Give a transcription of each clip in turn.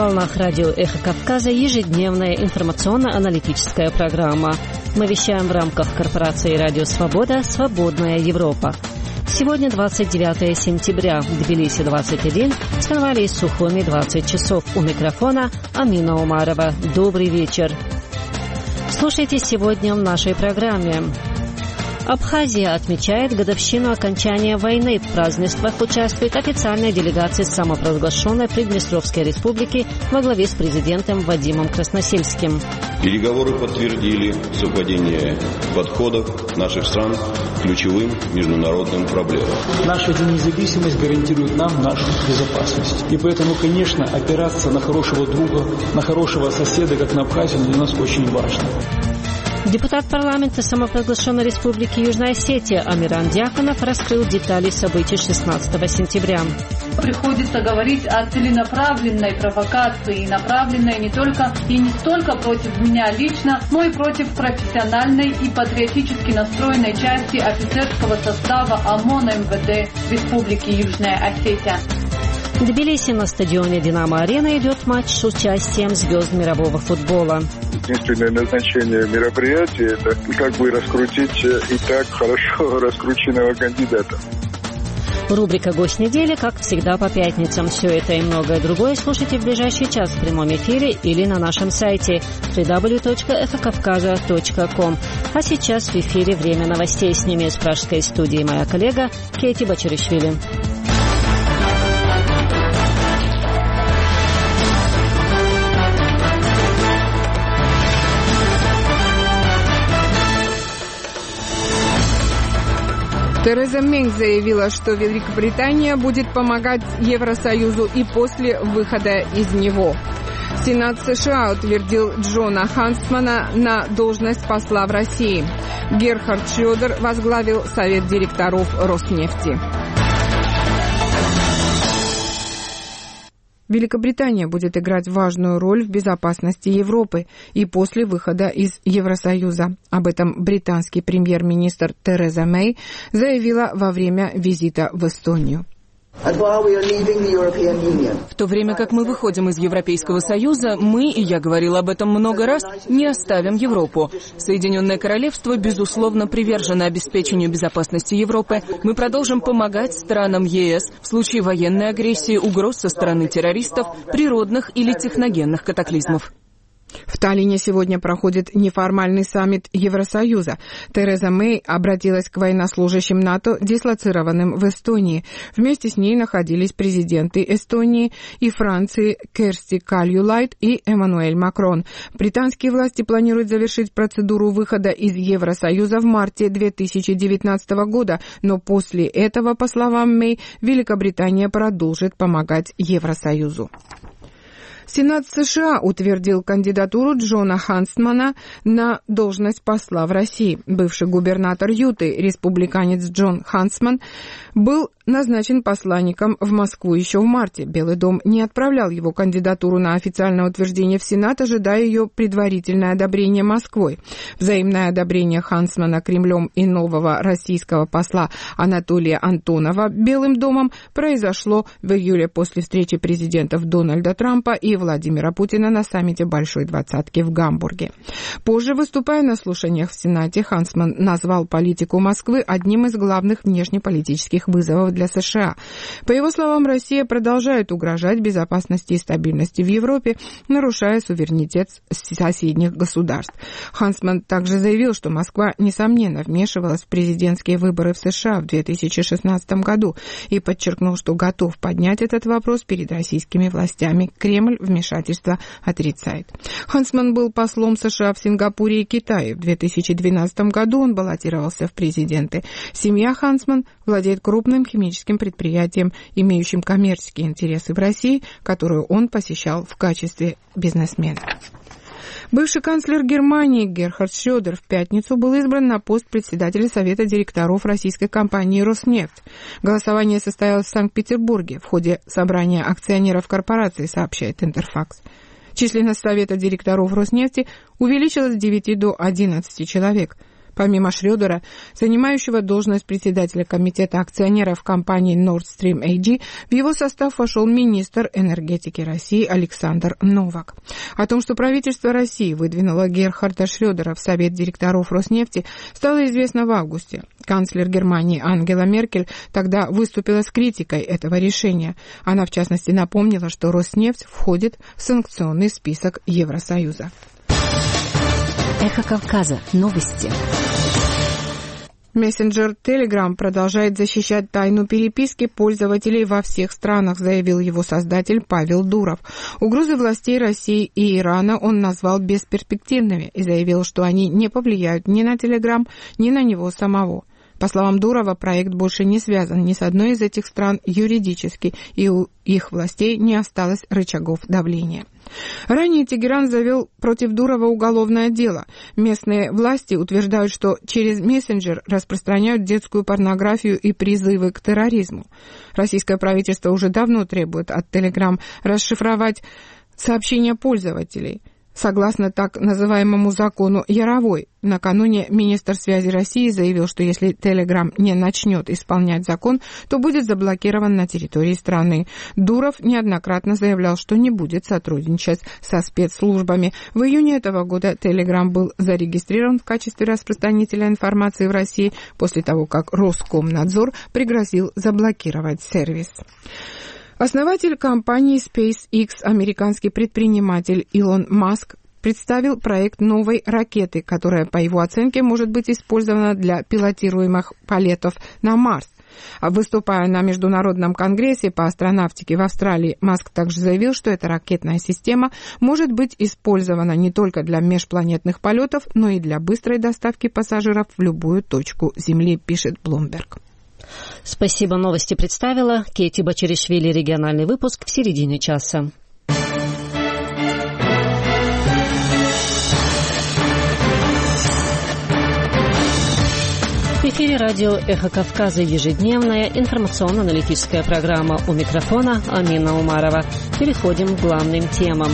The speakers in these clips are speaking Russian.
волнах радио «Эхо Кавказа» ежедневная информационно-аналитическая программа. Мы вещаем в рамках корпорации «Радио Свобода. Свободная Европа». Сегодня 29 сентября, в Тбилиси 21, в Станвале и Сухуми 20 часов. У микрофона Амина Умарова. Добрый вечер. Слушайте сегодня в нашей программе. Абхазия отмечает годовщину окончания войны. В празднествах участвует официальная делегация самопровозглашенной Приднестровской республики во главе с президентом Вадимом Красносельским. Переговоры подтвердили совпадение подходов наших стран к ключевым международным проблемам. Наша независимость гарантирует нам нашу безопасность. И поэтому, конечно, опираться на хорошего друга, на хорошего соседа, как на Абхазию, для нас очень важно. Депутат парламента самопровозглашенной республики Южная Осетия Амиран Дьяконов раскрыл детали событий 16 сентября. Приходится говорить о целенаправленной провокации, направленной не столько против меня лично, но и против профессиональной и патриотически настроенной части офицерского состава ОМОН МВД Республики Южная Осетия. В Тбилиси на стадионе «Динамо-Арена» идет матч с участием звезд мирового футбола. Единственное назначение мероприятия – это как бы раскрутить и так хорошо раскрученного кандидата. Рубрика «Гость недели», как всегда, по пятницам. Все это и многое другое слушайте в ближайший час в прямом эфире или на нашем сайте www.ekhokavkaza.com. А сейчас в эфире время новостей. С ними из пражской студии моя коллега Кейти Бачаришвили. Тереза Мэй заявила, что Великобритания будет помогать Евросоюзу и после выхода из него. Сенат США утвердил Джона Хансмана на должность посла в России. Герхард Шрёдер возглавил Совет директоров Роснефти. Великобритания будет играть важную роль в безопасности Европы и после выхода из Евросоюза. Об этом британский премьер-министр Тереза Мэй заявила во время визита в Эстонию. В то время как мы выходим из Европейского Союза, мы, и я говорила об этом много раз, не оставим Европу. Соединенное Королевство, безусловно, привержено обеспечению безопасности Европы. Мы продолжим помогать странам ЕС в случае военной агрессии, угроз со стороны террористов, природных или техногенных катаклизмов. В Таллине сегодня проходит неформальный саммит Евросоюза. Тереза Мэй обратилась к военнослужащим НАТО, дислоцированным в Эстонии. Вместе с ней находились президенты Эстонии и Франции Керсти Кальюлайд и Эммануэль Макрон. Британские власти планируют завершить процедуру выхода из Евросоюза в марте 2019 года, но после этого, по словам Мэй, Великобритания продолжит помогать Евросоюзу. Сенат США утвердил кандидатуру Джона Хансмана на должность посла в России. Бывший губернатор Юты, республиканец Джон Хансман, был назначен посланником в Москву еще в марте. Белый дом не отправлял его кандидатуру на официальное утверждение в Сенат, ожидая ее предварительное одобрение Москвой. Взаимное одобрение Хансмана Кремлем и нового российского посла Анатолия Антонова Белым домом произошло в июле после встречи президентов Дональда Трампа и Владимира Путина на саммите Большой Двадцатки в Гамбурге. Позже, выступая на слушаниях в Сенате, Хансман назвал политику Москвы одним из главных внешнеполитических вызовов для США. По его словам, Россия продолжает угрожать безопасности и стабильности в Европе, нарушая суверенитет соседних государств. Хансман также заявил, что Москва, несомненно, вмешивалась в президентские выборы в США в 2016 году и подчеркнул, что готов поднять этот вопрос перед российскими властями. Кремль вмешательство отрицает. Хансман был послом США в Сингапуре и Китае. В 2012 году он баллотировался в президенты. Семья Хансман владеет крупным химическим предприятием, имеющим коммерческие интересы в России, которую он посещал в качестве бизнесмена. Бывший канцлер Германии Герхард Шрёдер в пятницу был избран на пост председателя Совета директоров российской компании «Роснефть». Голосование состоялось в Санкт-Петербурге в ходе собрания акционеров корпорации, сообщает Интерфакс. Численность Совета директоров «Роснефти» увеличилась с 9 до 11 человек. Помимо Шрёдера, занимающего должность председателя комитета акционеров компании Nord Stream AG, в его состав вошел министр энергетики России Александр Новак. О том, что правительство России выдвинуло Герхарда Шрёдера в Совет директоров Роснефти, стало известно в августе. Канцлер Германии Ангела Меркель тогда выступила с критикой этого решения. Она, в частности, напомнила, что Роснефть входит в санкционный список Евросоюза. Эхо Кавказа. Новости. Мессенджер Telegram продолжает защищать тайну переписки пользователей во всех странах, заявил его создатель Павел Дуров. Угрозы властей России и Ирана он назвал бесперспективными и заявил, что они не повлияют ни на Telegram, ни на него самого. По словам Дурова, проект больше не связан ни с одной из этих стран юридически, и у их властей не осталось рычагов давления. Ранее Тегеран завел против Дурова уголовное дело. Местные власти утверждают, что через мессенджер распространяют детскую порнографию и призывы к терроризму. Российское правительство уже давно требует от Telegram расшифровать сообщения пользователей. Согласно так называемому закону Яровой, накануне министр связи России заявил, что если Telegram не начнет исполнять закон, то будет заблокирован на территории страны. Дуров неоднократно заявлял, что не будет сотрудничать со спецслужбами. В июне этого года Telegram был зарегистрирован в качестве распространителя информации в России после того, как Роскомнадзор пригрозил заблокировать сервис. Основатель компании SpaceX, американский предприниматель Илон Маск, представил проект новой ракеты, которая, по его оценке, может быть использована для пилотируемых полетов на Марс. Выступая на Международном конгрессе по астронавтике в Австралии, Маск также заявил, что эта ракетная система может быть использована не только для межпланетных полетов, но и для быстрой доставки пассажиров в любую точку Земли, пишет Bloomberg. Спасибо, новости представила Кейти Бачеришвили. Региональный выпуск в середине часа. В эфире радио «Эхо Кавказа» ежедневная информационно-аналитическая программа. У микрофона Амина Умарова. Переходим к главным темам.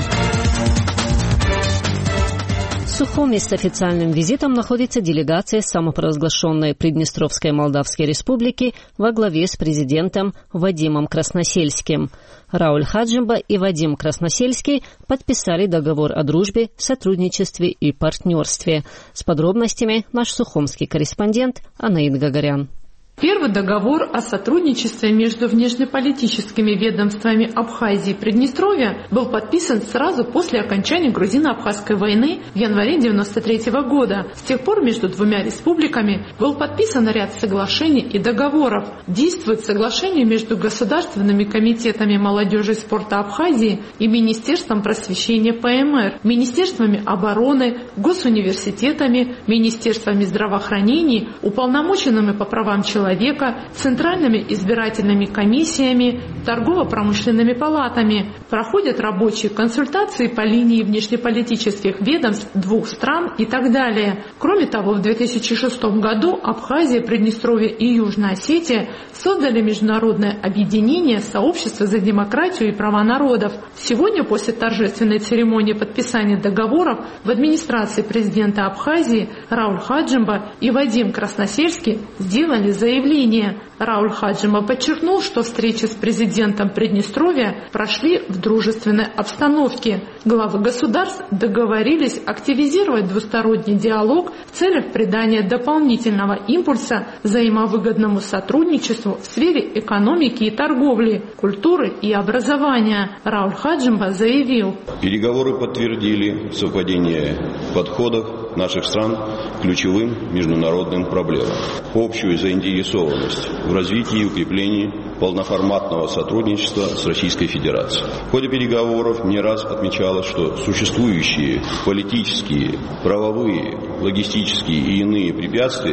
В Сухуми с официальным визитом находится делегация самопровозглашенной Приднестровской Молдавской Республики во главе с президентом Вадимом Красносельским. Рауль Хаджимба и Вадим Красносельский подписали договор о дружбе, сотрудничестве и партнерстве. С подробностями наш сухумский корреспондент Анаид Гагарян. Первый договор о сотрудничестве между внешнеполитическими ведомствами Абхазии и Приднестровья был подписан сразу после окончания грузино-абхазской войны в январе 1993 года. С тех пор между двумя республиками был подписан ряд соглашений и договоров. Действует соглашение между Государственными комитетами молодежи и спорта Абхазии и Министерством просвещения ПМР, Министерствами обороны, госуниверситетами, Министерствами здравоохранения, уполномоченными по правам человека, центральными избирательными комиссиями, торгово-промышленными палатами. Проходят рабочие консультации по линии внешнеполитических ведомств двух стран и так далее. Кроме того, в 2006 году Абхазия, Приднестровье и Южная Осетия создали международное объединение «Сообщество за демократию и права народов». Сегодня, после торжественной церемонии подписания договоров, в администрации президента Абхазии Рауль Хаджимба и Вадим Красносельский сделали заявление. Рауль Хаджимба подчеркнул, что встречи с президентом Приднестровья прошли в дружественной обстановке. Главы государств договорились активизировать двусторонний диалог в целях придания дополнительного импульса взаимовыгодному сотрудничеству в сфере экономики и торговли, культуры и образования. Рауль Хаджимба заявил: переговоры подтвердили совпадение подходов наших стран к ключевым международным проблемам, общую заинтересованность в развитии и укреплении полноформатного сотрудничества с Российской Федерацией. В ходе переговоров не раз отмечалось, что существующие политические, правовые, логистические и иные препятствия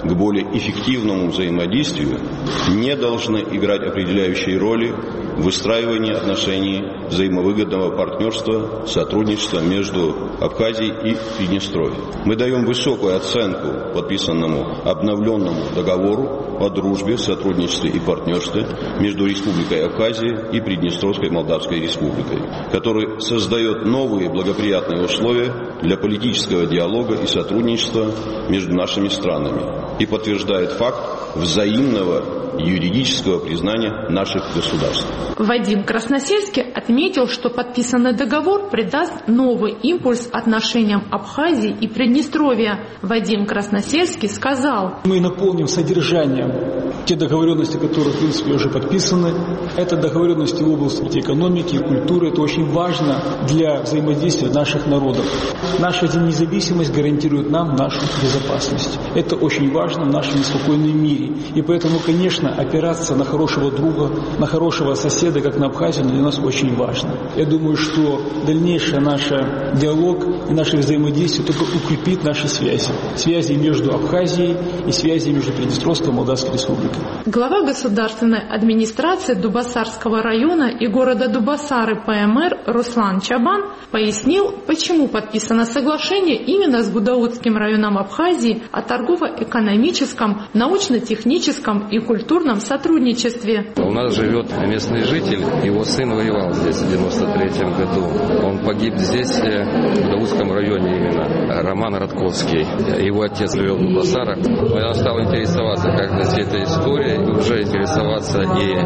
к более эффективному взаимодействию, не должны играть определяющие роли в выстраивании отношений взаимовыгодного партнерства, сотрудничества между Абхазией и Приднестровьем. Мы даем высокую оценку подписанному обновленному договору о дружбе, сотрудничестве и партнерстве между Республикой Абхазия и Приднестровской Молдавской Республикой, который создает новые благоприятные условия для политического диалога и сотрудничества между нашими странами и подтверждает факт взаимного юридического признания наших государств. Вадим Красносельский отметил, что подписанный договор придаст новый импульс отношениям Абхазии и Приднестровья. Вадим Красносельский сказал: мы наполним содержанием те договоренности, которые, в принципе, уже подписаны. Это договоренности в области экономики и культуры. Это очень важно для взаимодействия наших народов. Наша независимость гарантирует нам нашу безопасность. Это очень важно в нашем неспокойном мире. И поэтому, конечно, опираться на хорошего друга, на хорошего соседа, как на Абхазию, для нас очень важно. Я думаю, что дальнейший наш диалог и наше взаимодействие только укрепит наши связи. Связи между Абхазией и связи между Приднестровской и Молдавской Республикой. Глава государственной администрации Дубасарского района и города Дубасары ПМР Руслан Чабан пояснил, почему подписано соглашение именно с Гудаутским районом Абхазии о торгово-экономическом, научно-техническом и культурном сотрудничестве. У нас живет местный житель, его сын воевал здесь в 93 году. Он погиб здесь, в Гудаутском районе именно, Роман Радковский. Его отец живет в Дубасарах. Я стал интересоваться, как здесь эта история, и уже интересоваться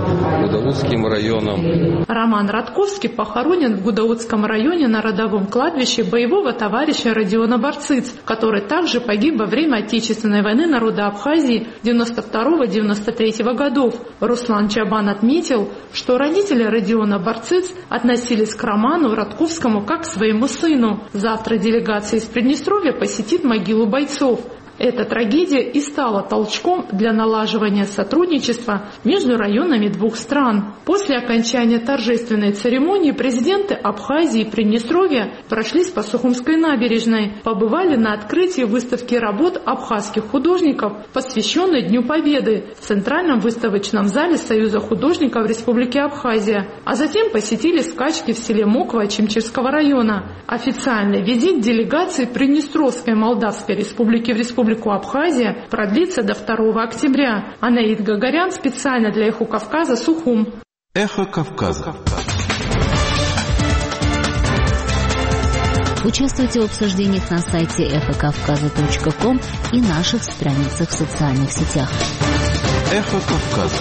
и Гудаутским районом. Роман Радковский похоронен в Гудаутском районе на родовом кладбище боевого товарища Родиона Барциц, который также погиб во время Отечественной войны народа Абхазии 92-93 годов. Руслан Чабан отметил, что родители Родиона Барциц относились к Роману Радковскому как к своему сыну. Завтра делегация из Приднестровья посетит могилу бойцов. Эта трагедия и стала толчком для налаживания сотрудничества между районами двух стран. После окончания торжественной церемонии президенты Абхазии и Приднестровья прошлись по Сухумской набережной, побывали на открытии выставки работ абхазских художников, посвященной Дню Победы, в Центральном выставочном зале Союза художников Республики Абхазия, а затем посетили скачки в селе Моква Чимчирского района. Официальный визит делегации Приднестровской Молдавской Республики в Республику Абхазия продлится до 2 октября. Анаид Гагарян специально для «Эхо Кавказа», Сухум. Эхо Кавказа. Участвуйте в обсуждениях на сайте эхокавказа.ком и наших страницах в социальных сетях. Эхо Кавказа.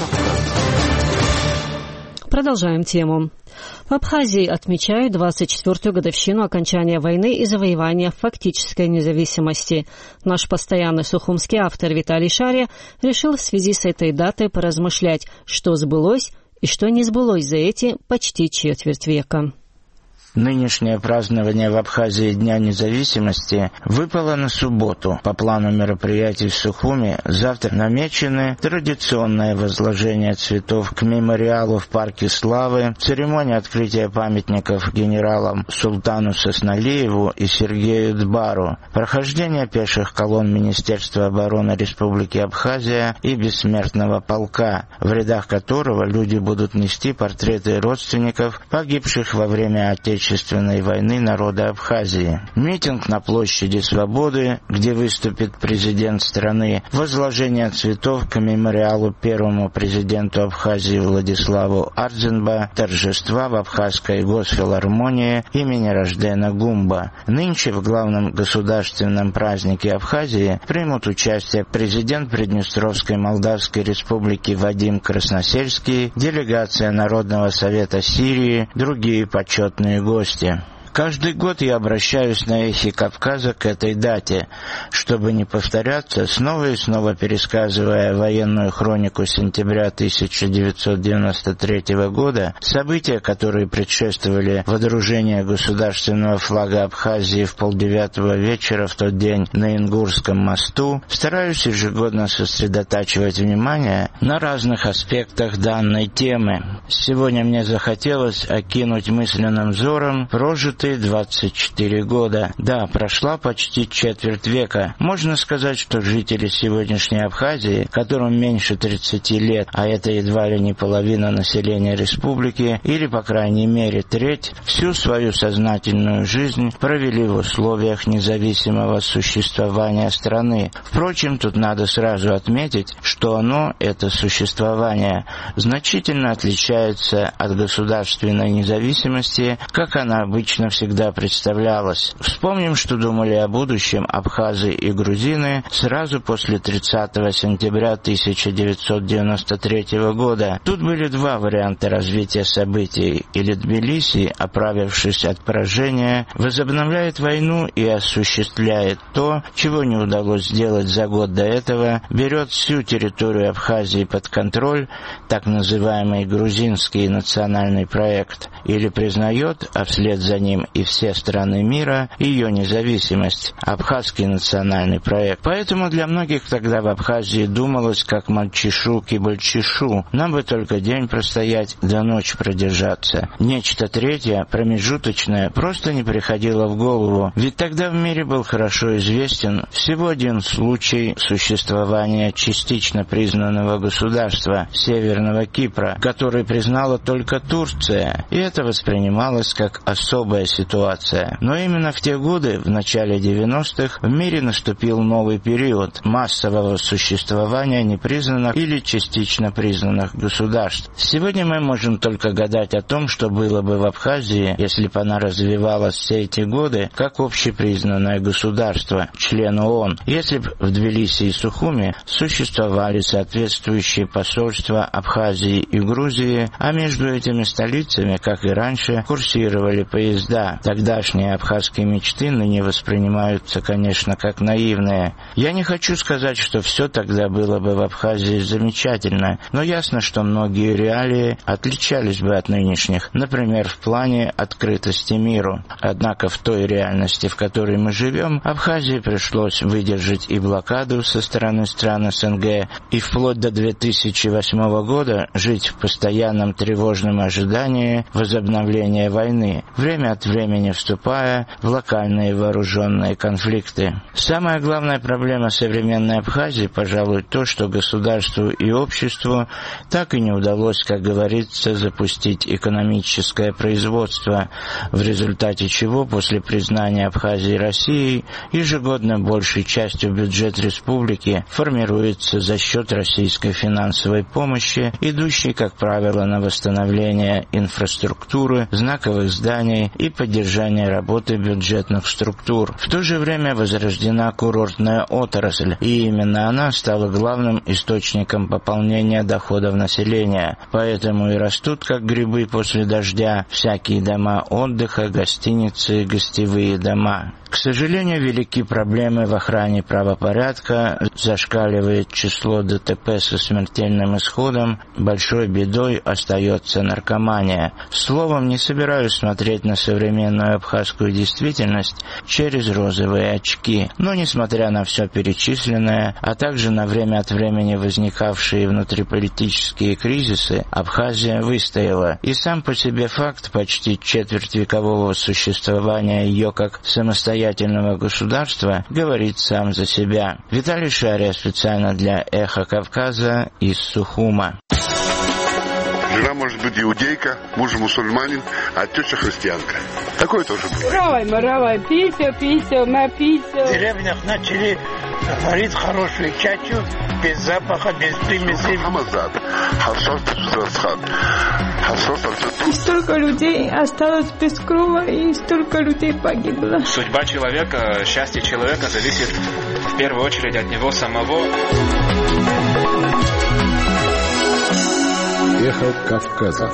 Продолжаем тему. В Абхазии отмечают 24-ю годовщину окончания войны и завоевания фактической независимости. Наш постоянный сухумский автор Виталий Шария решил в связи с этой датой поразмышлять, что сбылось и что не сбылось за эти почти четверть века. Нынешнее празднование в Абхазии Дня независимости выпало на субботу. По плану мероприятий в Сухуме завтра намечены традиционное возложение цветов к мемориалу в Парке Славы, церемония открытия памятников генералам Султану Сосналиеву и Сергею Дбару, прохождение пеших колонн Министерства обороны Республики Абхазия и Бессмертного полка, в рядах которого люди будут нести портреты родственников, погибших во время Отечественной войны народа Абхазии. Митинг на площади Свободы, где выступит президент страны, возложение цветов к мемориалу первому президенту Абхазии Владиславу Ардзенба, торжества в Абхазской госфилармонии имени Рождена Гумба. Нынче в главном государственном празднике Абхазии примут участие президент Приднестровской Молдавской Республики Вадим Красносельский, делегация Народного совета Сирии, другие почетные гости. Каждый год я обращаюсь на «Эхе Кавказа» к этой дате, чтобы не повторяться, снова и снова пересказывая военную хронику сентября 1993 года, события, которые предшествовали водружению государственного флага Абхазии в 8:30 вечера в тот день на Ингурском мосту, стараюсь ежегодно сосредотачивать внимание на разных аспектах данной темы. Сегодня мне захотелось окинуть мысленным взором прожитые 24 года. Да, прошла почти четверть века. Можно сказать, что жители сегодняшней Абхазии, которым меньше 30 лет, а это едва ли не половина населения республики, или, по крайней мере, треть, всю свою сознательную жизнь провели в условиях независимого существования страны. Впрочем, тут надо сразу отметить, что это существование, значительно отличается от государственной независимости, как она обычно всегда представлялась. Вспомним, что думали о будущем абхазы и грузины сразу после 30 сентября 1993 года. Тут были два варианта развития событий. Или Тбилиси, оправившись от поражения, возобновляет войну и осуществляет то, чего не удалось сделать за год до этого, берет всю территорию Абхазии под контроль, так называемый грузинский национальный проект, или признает, а вслед за ним и все страны мира, ее независимость, абхазский национальный проект. Поэтому для многих тогда в Абхазии думалось, как мальчишу-кибальчишу, нам бы только день простоять, да ночь продержаться. Нечто третье, промежуточное, просто не приходило в голову, ведь тогда в мире был хорошо известен всего один случай существования частично признанного государства, Северного Кипра, который признала только Турция, и это воспринималось как особая ситуация. Но именно в те годы, в начале 90-х, в мире наступил новый период массового существования непризнанных или частично признанных государств. Сегодня мы можем только гадать о том, что было бы в Абхазии, если бы она развивалась все эти годы как общепризнанное государство, член ООН, если бы в Тбилиси и Сухуми существовали соответствующие посольства Абхазии и Грузии, а между этими столицами, как и раньше, курсировали поезда. Тогдашние абхазские мечты ныне воспринимаются, конечно, как наивные. Я не хочу сказать, что все тогда было бы в Абхазии замечательно, но ясно, что многие реалии отличались бы от нынешних, например, в плане открытости миру. Однако в той реальности, в которой мы живем, Абхазии пришлось выдержать и блокаду со стороны стран СНГ, и вплоть до 2008 года жить в постоянном тревожном ожидании возобновления войны, время от времени вступая в локальные вооруженные конфликты. Самая главная проблема современной Абхазии, пожалуй, то, что государству и обществу так и не удалось, как говорится, запустить экономическое производство, в результате чего после признания Абхазии Россией ежегодно большей частью бюджет республики формируется за счет российской финансовой помощи, идущей, как правило, на восстановление инфраструктуры, знаковых зданий и поддержание работы бюджетных структур. В то же время возрождена курортная отрасль, и именно она стала главным источником пополнения доходов населения. Поэтому и растут, как грибы после дождя, всякие дома отдыха, гостиницы, гостевые дома. К сожалению, велики проблемы в охране правопорядка, зашкаливает число ДТП со смертельным исходом, большой бедой остается наркомания. Словом, не собираюсь смотреть на современную абхазскую действительность через розовые очки. Но, несмотря на все перечисленное, а также на время от времени возникавшие внутриполитические кризисы, Абхазия выстояла. И сам по себе факт почти четвертьвекового существования ее как самостоятельного государства говорит сам за себя. Виталий Шария специально для «Эхо Кавказа» из Сухума. Жена может быть иудейка, муж мусульманин, а теща христианка. Такое тоже бывает. Равай, пися, В деревнях начали варить хорошую чачу, без запаха, без примесей. И столько людей осталось без крова, и столько людей погибло. Судьба человека, счастье человека зависит в первую очередь от него самого. Эхо Кавказа.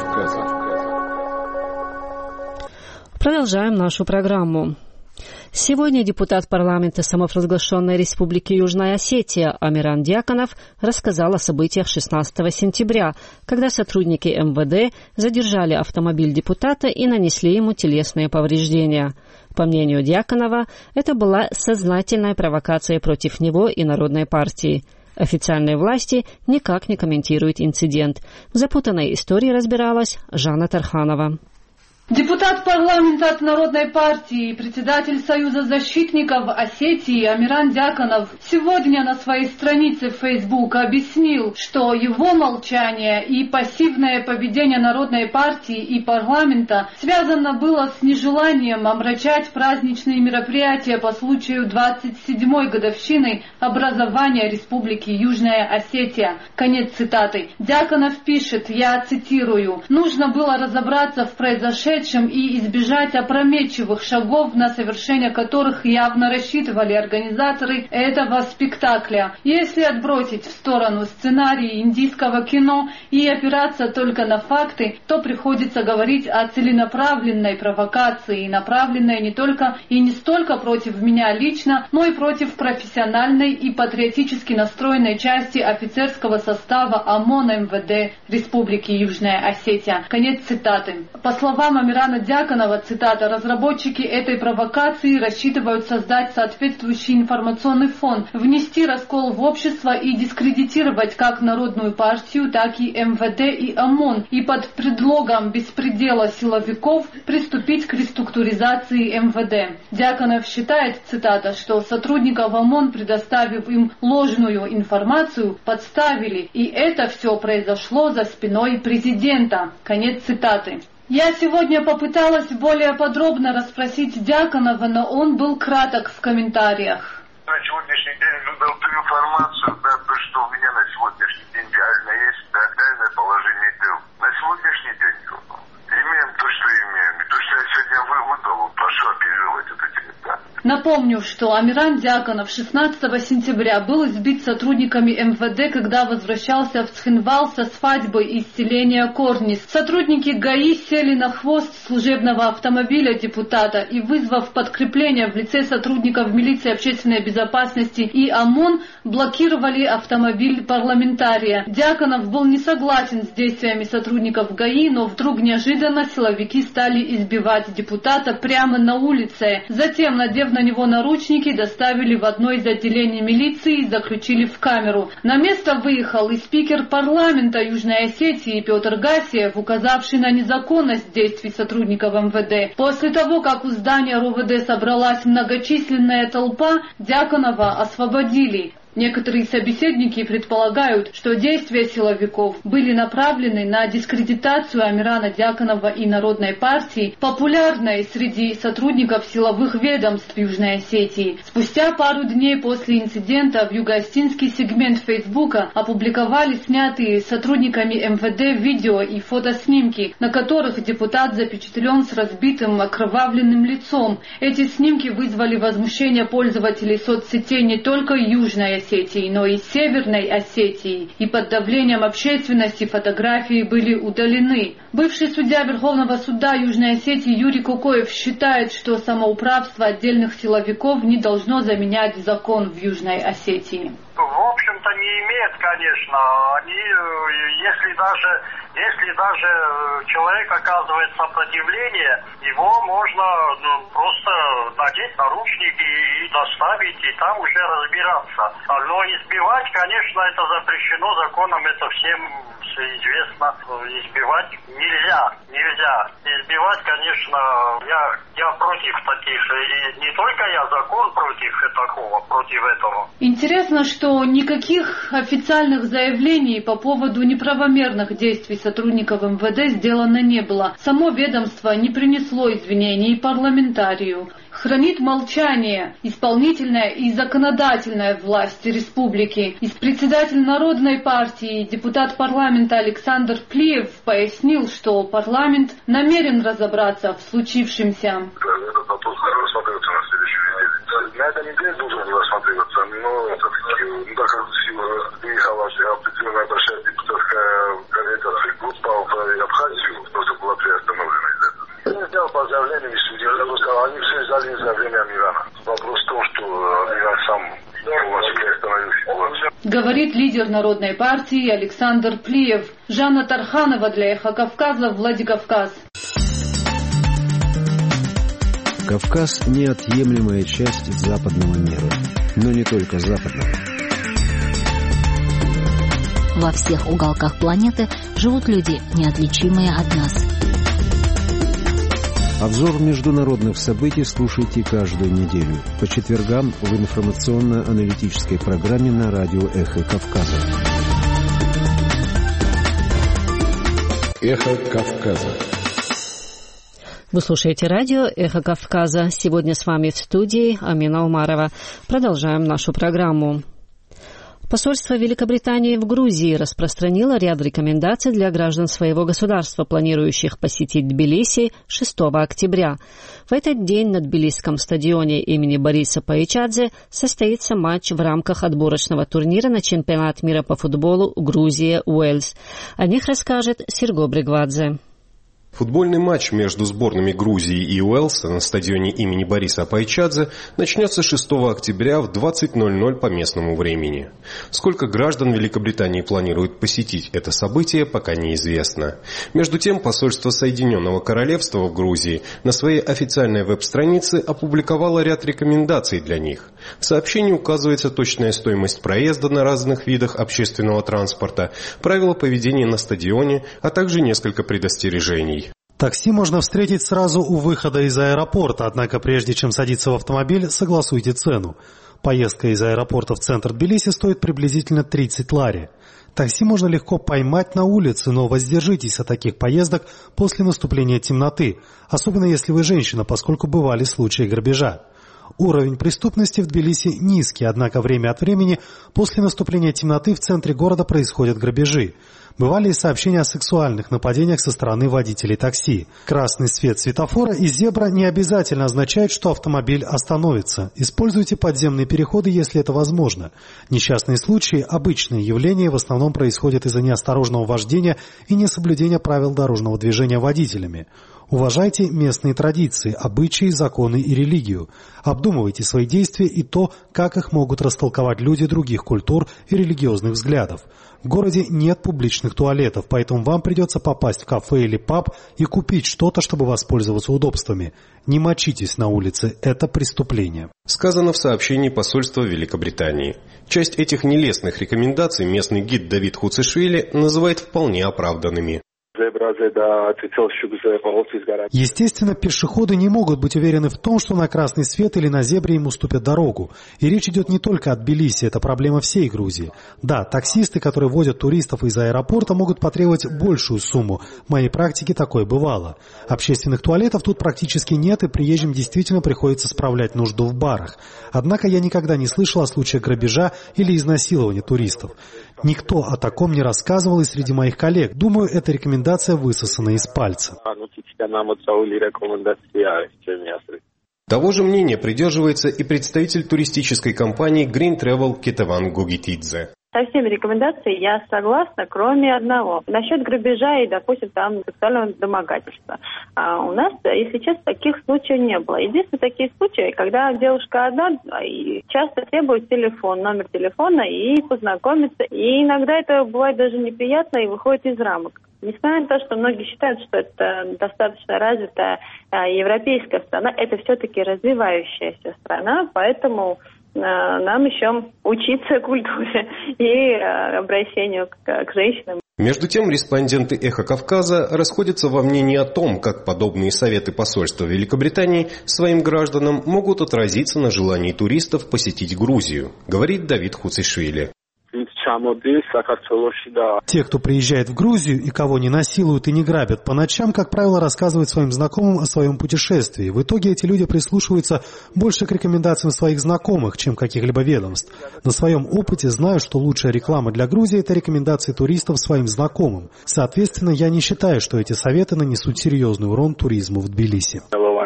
Продолжаем нашу программу. Сегодня депутат парламента самопровозглашенной Республики Южная Осетия Амиран Дьяконов рассказал о событиях 16 сентября, когда сотрудники МВД задержали автомобиль депутата и нанесли ему телесные повреждения. По мнению Дьяконова, это была сознательная провокация против него и Народной партии. Официальные власти никак не комментируют инцидент. В запутанной истории разбиралась Жанна Тарханова. Депутат парламента от Народной партии и председатель Союза защитников Осетии Амиран Дьяконов сегодня на своей странице в Facebook объяснил, что его молчание и пассивное поведение Народной партии и парламента связано было с нежеланием омрачать праздничные мероприятия по случаю 27-й годовщины образования Республики Южная Осетия. Конец цитаты. Дьяконов пишет, я цитирую, «Нужно было разобраться в произошедшем и избежать опрометчивых шагов, на совершение которых явно рассчитывали организаторы этого спектакля. Если отбросить в сторону сценарий индийского кино и опираться только на факты, то приходится говорить о целенаправленной провокации, направленной не только и не столько против меня лично, но и против профессиональной и патриотически настроенной части офицерского состава ОМОН МВД Республики Южная Осетия». Конец цитаты. По словам Амирана Дьяконова, цитата, «Разработчики этой провокации рассчитывают создать соответствующий информационный фон, внести раскол в общество и дискредитировать как Народную партию, так и МВД и ОМОН, и под предлогом беспредела силовиков приступить к реструктуризации МВД». Дьяконов считает, цитата, что сотрудников ОМОН, предоставив им ложную информацию, подставили, и это все произошло за спиной президента. Конец цитаты. Я сегодня попыталась более подробно расспросить Дьяконова, но он был краток в комментариях. На сегодняшний день выдал ту информацию, да, то, что у меня на сегодняшний день реально есть, да, реальное положение дел. На сегодняшний день имеем то, что имеем. И то, что я сегодня выдал, прошу оперировать это телефон. Напомню, что Амиран Дьяконов 16 сентября был избит сотрудниками МВД, когда возвращался в Цхинвал со свадьбы из селения Корнис. Сотрудники ГАИ сели на хвост служебного автомобиля депутата и, вызвав подкрепление в лице сотрудников милиции общественной безопасности и ОМОН, блокировали автомобиль парламентария. Дьяконов был не согласен с действиями сотрудников ГАИ, но вдруг неожиданно силовики стали избивать депутата прямо на улице. Затем, надев на него наручники, доставили в одно из отделений милиции и заключили в камеру. На место выехал и спикер парламента Южной Осетии Петр Гасиев, указавший на незаконность действий сотрудников МВД. После того, как у здания РОВД собралась многочисленная толпа, Дьяконова освободили. Некоторые собеседники предполагают, что действия силовиков были направлены на дискредитацию Амирана Дьяконова и Народной партии, популярной среди сотрудников силовых ведомств Южной Осетии. Спустя пару дней после инцидента в юго-осетинский сегмент Фейсбука опубликовали снятые сотрудниками МВД видео и фотоснимки, на которых депутат запечатлен с разбитым окровавленным лицом. Эти снимки вызвали возмущение пользователей соцсетей не только Южной Осетии, но и Северной Осетии, и под давлением общественности фотографии были удалены. Бывший судья Верховного суда Южной Осетии Юрий Кукоев считает, что самоуправство отдельных силовиков не должно заменять закон в Южной Осетии. В общем-то, не имеет, конечно. Если даже человек оказывает сопротивление, его можно просто надеть наручники и доставить, и там уже разбираться. Но избивать, конечно, это запрещено законом, это всем известно. Избивать нельзя. Избивать, конечно, я против таких. И не только я, закон против такого, против этого. Интересно, что никаких официальных заявлений по поводу неправомерных действий сотрудников МВД сделано не было. Само ведомство не принесло извинений парламентарию. Хранит молчание исполнительная и законодательная власть республики. Председатель Народной партии, депутат парламента Александр Плиев пояснил, что парламент намерен разобраться в случившемся. Этот вопрос рассматривается на следующей неделе. На этой неделе должен рассматриваться, но все-таки, так как Михайлович определенно большая депутатская коалиция группа в Абхазию, просто была приостановлена из этого. Я сделал по заявлению из судьи, они все сдали заявление Амирана. Вопрос в том, что Амиран сам приостановил ситуацию. Говорит лидер Народной партии Александр Плиев. Жанна Тарханова для Эхо Кавказа, Владикавказ. Кавказ – неотъемлемая часть западного мира, но не только западного. Во всех уголках планеты живут люди, неотличимые от нас. Обзор международных событий слушайте каждую неделю по четвергам в информационно-аналитической программе на радио «Эхо Кавказа». «Эхо Кавказа». Вы слушаете радио «Эхо Кавказа». Сегодня с вами в студии Амина Умарова. Продолжаем нашу программу. Посольство Великобритании в Грузии распространило ряд рекомендаций для граждан своего государства, планирующих посетить Тбилиси 6 октября. В этот день на Тбилисском стадионе имени Бориса Паичадзе состоится матч в рамках отборочного турнира на чемпионат мира по футболу Грузия-Уэльс. О них расскажет Серго Брегвадзе. Футбольный матч между сборными Грузии и Уэльса на стадионе имени Бориса Паичадзе начнется 6 октября в 20:00 по местному времени. Сколько граждан Великобритании планируют посетить это событие, пока неизвестно. Между тем, посольство Соединенного Королевства в Грузии на своей официальной веб-странице опубликовало ряд рекомендаций для них. В сообщении указывается точная стоимость проезда на разных видах общественного транспорта, правила поведения на стадионе, а также несколько предостережений. Такси можно встретить сразу у выхода из аэропорта, однако прежде чем садиться в автомобиль, согласуйте цену. Поездка из аэропорта в центр Тбилиси стоит приблизительно 30 лари. Такси можно легко поймать на улице, но воздержитесь от таких поездок после наступления темноты, особенно если вы женщина, поскольку бывали случаи грабежа. Уровень преступности в Тбилиси низкий, однако время от времени после наступления темноты в центре города происходят грабежи. Бывали и сообщения о сексуальных нападениях со стороны водителей такси. Красный свет светофора и зебра не обязательно означает, что автомобиль остановится. Используйте подземные переходы, если это возможно. Несчастные случаи – обычное явление, в основном происходят из-за неосторожного вождения и несоблюдения правил дорожного движения водителями. Уважайте местные традиции, обычаи, законы и религию. Обдумывайте свои действия и то, как их могут растолковать люди других культур и религиозных взглядов. В городе нет публичных туалетов, поэтому вам придется попасть в кафе или паб и купить что-то, чтобы воспользоваться удобствами. Не мочитесь на улице, это преступление. Сказано в сообщении посольства Великобритании. Часть этих нелестных рекомендаций местный гид Давид Хуцишвили называет вполне оправданными. Естественно, пешеходы не могут быть уверены в том, что на красный свет или на зебре им уступят дорогу. И речь идет не только о Тбилиси, это проблема всей Грузии. Да, таксисты, которые возят туристов из аэропорта, могут потребовать большую сумму. В моей практике такое бывало. Общественных туалетов тут практически нет, и приезжим действительно приходится справлять нужду в барах. Однако я никогда не слышал о случаях грабежа или изнасилования туристов. Никто о таком не рассказывал и среди моих коллег. Думаю, эта рекомендация высосана из пальца. Того же мнения придерживается и представитель туристической компании Green Travel Кетаван Гогитидзе. Со всеми рекомендациями я согласна, кроме одного. Насчет грабежа и, допустим, там сексуального домогательства. У нас, если честно, таких случаев не было. Единственные такие случаи, когда девушка одна и часто требует телефон, номер телефона и познакомиться. И иногда это бывает даже неприятно и выходит из рамок. Несмотря на то, что многие считают, что это достаточно развитая европейская страна, это все-таки развивающаяся страна, поэтому нам еще учиться культуре и обращению к женщинам. Между тем, респонденты «Эхо Кавказа» расходятся во мнении о том, как подобные советы посольства Великобритании своим гражданам могут отразиться на желании туристов посетить Грузию, говорит Давид Хуцишвили. Те, кто приезжает в Грузию и кого не насилуют и не грабят по ночам, как правило, рассказывают своим знакомым о своем путешествии. В итоге эти люди прислушиваются больше к рекомендациям своих знакомых, чем каких-либо ведомств. На своем опыте знаю, что лучшая реклама для Грузии – это рекомендации туристов своим знакомым. Соответственно, я не считаю, что эти советы нанесут серьезный урон туризму в Тбилиси.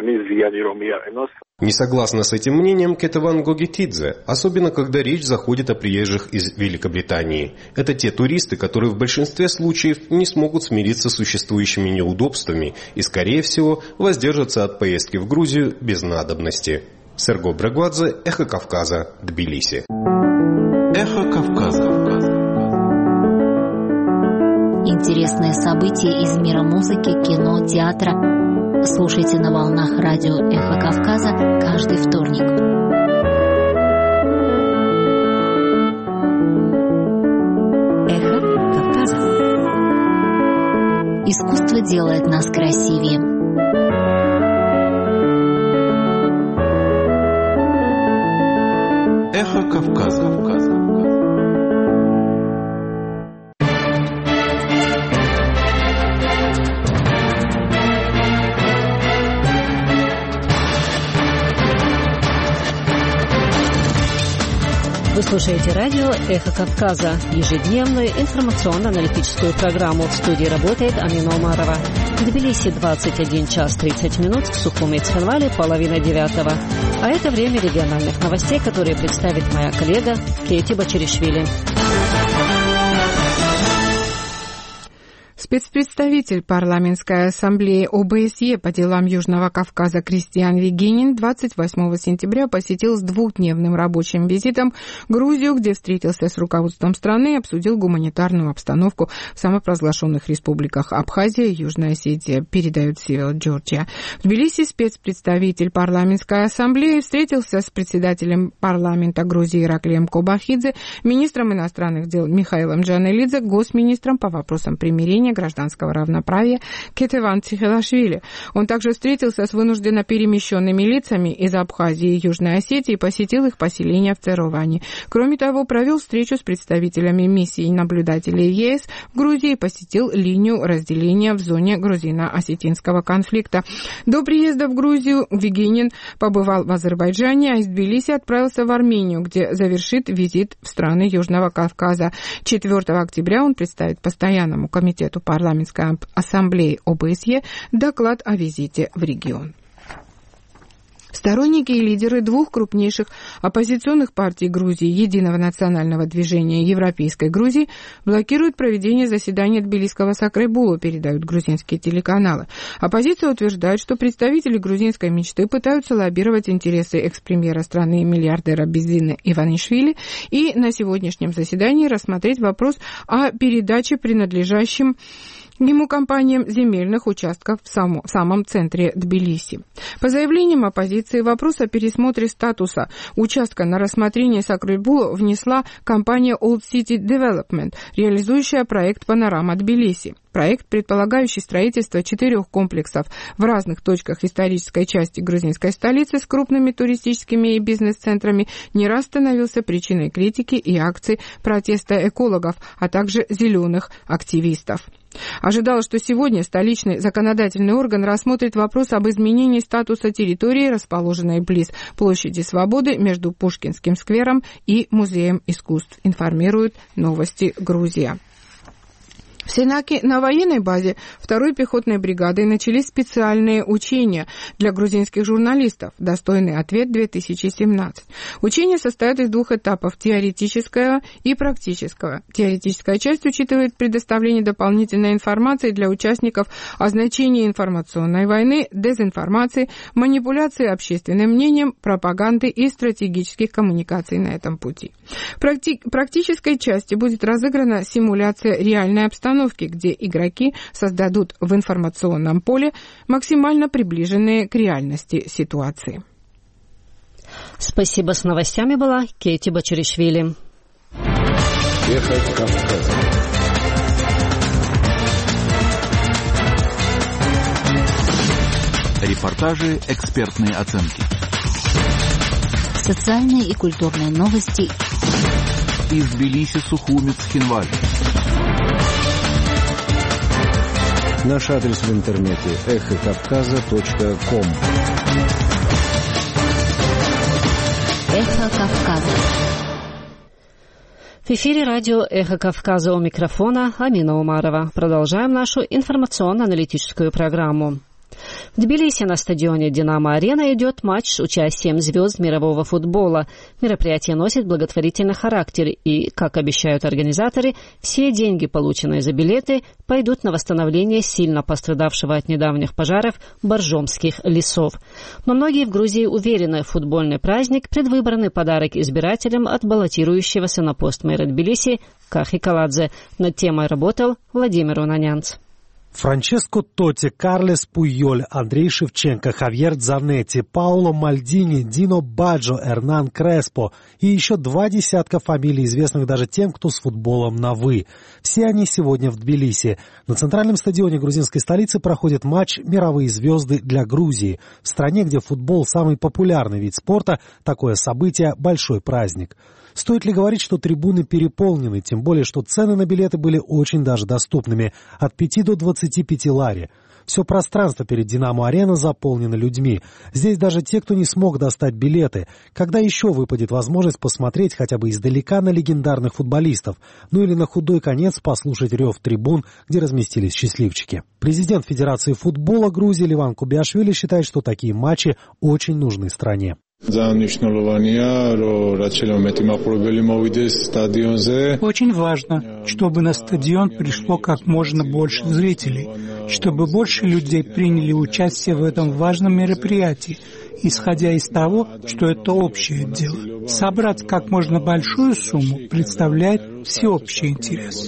Не согласна с этим мнением Кетаван Гогитидзе, особенно когда речь заходит о приезжих из Великобритании. Это те туристы, которые в большинстве случаев не смогут смириться с существующими неудобствами и, скорее всего, воздержатся от поездки в Грузию без надобности. Серго Брегвадзе, Эхо Кавказа, Тбилиси. Эхо Кавказа. Интересные события из мира музыки, кино, театра. Слушайте на волнах радио «Эхо Кавказа» каждый вторник. Эхо Кавказа. Искусство делает нас красивее. Кавказа. Вы слушаете радио «Эхо Кавказа», ежедневную информационно-аналитическую программу. В студии работает Амина Умарова. В Тбилиси 21 час 30 минут, в Сухуми и Цхинвале 8:30. А это время региональных новостей, которые представит моя коллега Кейти Бачеришвили. Спецпредставитель парламентской ассамблеи ОБСЕ по делам Южного Кавказа Кристиан Вигенин 28 сентября посетил с двухдневным рабочим визитом Грузию, где встретился с руководством страны и обсудил гуманитарную обстановку в самопровозглашенных республиках Абхазия и Южная Осетия, передает Civil Georgia. В Тбилиси спецпредставитель парламентской ассамблеи встретился с председателем парламента Грузии Ираклием Кобахидзе, министром иностранных дел Михаилом Джанелидзе, госминистром по вопросам примирения, гражданского равноправия Кетеван Цихелашвили. Он также встретился с вынужденно перемещенными лицами из Абхазии и Южной Осетии и посетил их поселения в Цероване. Кроме того, провел встречу с представителями миссии наблюдателей ЕС в Грузии и посетил линию разделения в зоне грузино-осетинского конфликта. До приезда в Грузию Вигенин побывал в Азербайджане, а из Тбилиси отправился в Армению, где завершит визит в страны Южного Кавказа. 4 октября он представит постоянному комитету парламентской ассамблеи ОБСЕ доклад о визите в регион. Сторонники и лидеры двух крупнейших оппозиционных партий Грузии, Единого национального движения Европейской Грузии, блокируют проведение заседания Тбилисского Сакрайбулу, передают грузинские телеканалы. Оппозиция утверждает, что представители грузинской мечты пытаются лоббировать интересы экс-премьера страны и миллиардера Бездины Иванишвили и на сегодняшнем заседании рассмотреть вопрос о передаче принадлежащим ему компаниям земельных участков в самом центре Тбилиси. По заявлениям оппозиции, вопрос о пересмотре статуса участка на рассмотрение Сакрайбула внесла компания Old City Development, реализующая проект «Панорама Тбилиси». Проект, предполагающий строительство 4 комплексов в разных точках исторической части грузинской столицы с крупными туристическими и бизнес-центрами, не раз становился причиной критики и акций протеста экологов, а также зеленых активистов. Ожидалось, что сегодня столичный законодательный орган рассмотрит вопрос об изменении статуса территории, расположенной близ площади Свободы между Пушкинским сквером и Музеем искусств, информирует «Новости Грузия». В Сенаке на военной базе 2-й пехотной бригады начались специальные учения для грузинских журналистов «Достойный ответ-2017». Учения состоят из 2 этапов – теоретического и практического. Теоретическая часть учитывает предоставление дополнительной информации для участников о значении информационной войны, дезинформации, манипуляции общественным мнением, пропаганды и стратегических коммуникаций на этом пути. В практической части будет разыграна симуляция реальной обстановки, где игроки создадут в информационном поле максимально приближенные к реальности ситуации. Спасибо. С новостями была Кейти Бачеришвили. Эхо Кавказа. Репортажи, экспертные оценки. Социальные и культурные новости. Из Тбилиси, Сухуми, Цхинвале. Наш адрес в интернете эхокавказа.ком. Эхо Кавказа. В эфире радио «Эхо Кавказа», у микрофона Амина Умарова. Продолжаем нашу информационно-аналитическую программу. В Тбилиси на стадионе «Динамо-Арена» идет матч с участием звезд мирового футбола. Мероприятие носит благотворительный характер и, как обещают организаторы, все деньги, полученные за билеты, пойдут на восстановление сильно пострадавшего от недавних пожаров боржомских лесов. Но многие в Грузии уверены, футбольный праздник – предвыборный подарок избирателям от баллотирующегося на пост мэра Тбилиси Кахи Каладзе. Над темой работал Владимир Унанянц. Франческо Тотти, Карлес Пуйоль, Андрей Шевченко, Хавьер Дзанетти, Пауло Мальдини, Дино Баджо, Эрнан Креспо и еще 20 фамилий, известных даже тем, кто с футболом на «вы». Все они сегодня в Тбилиси. На центральном стадионе грузинской столицы проходит матч «Мировые звезды» для Грузии. В стране, где футбол самый популярный вид спорта, такое событие – большой праздник. Стоит ли говорить, что трибуны переполнены, тем более, что цены на билеты были очень даже доступными, от 5 до 25 лари. Все пространство перед «Динамо-арена» заполнено людьми. Здесь даже те, кто не смог достать билеты. Когда еще выпадет возможность посмотреть хотя бы издалека на легендарных футболистов? Ну или на худой конец послушать рев трибун, где разместились счастливчики. Президент Федерации футбола Грузии Леван Кубиашвили считает, что такие матчи очень нужны стране. Очень важно, чтобы на стадион пришло как можно больше зрителей, чтобы больше людей приняли участие в этом важном мероприятии, исходя из того, что это общее дело. Собрать как можно большую сумму представляет всеобщий интерес.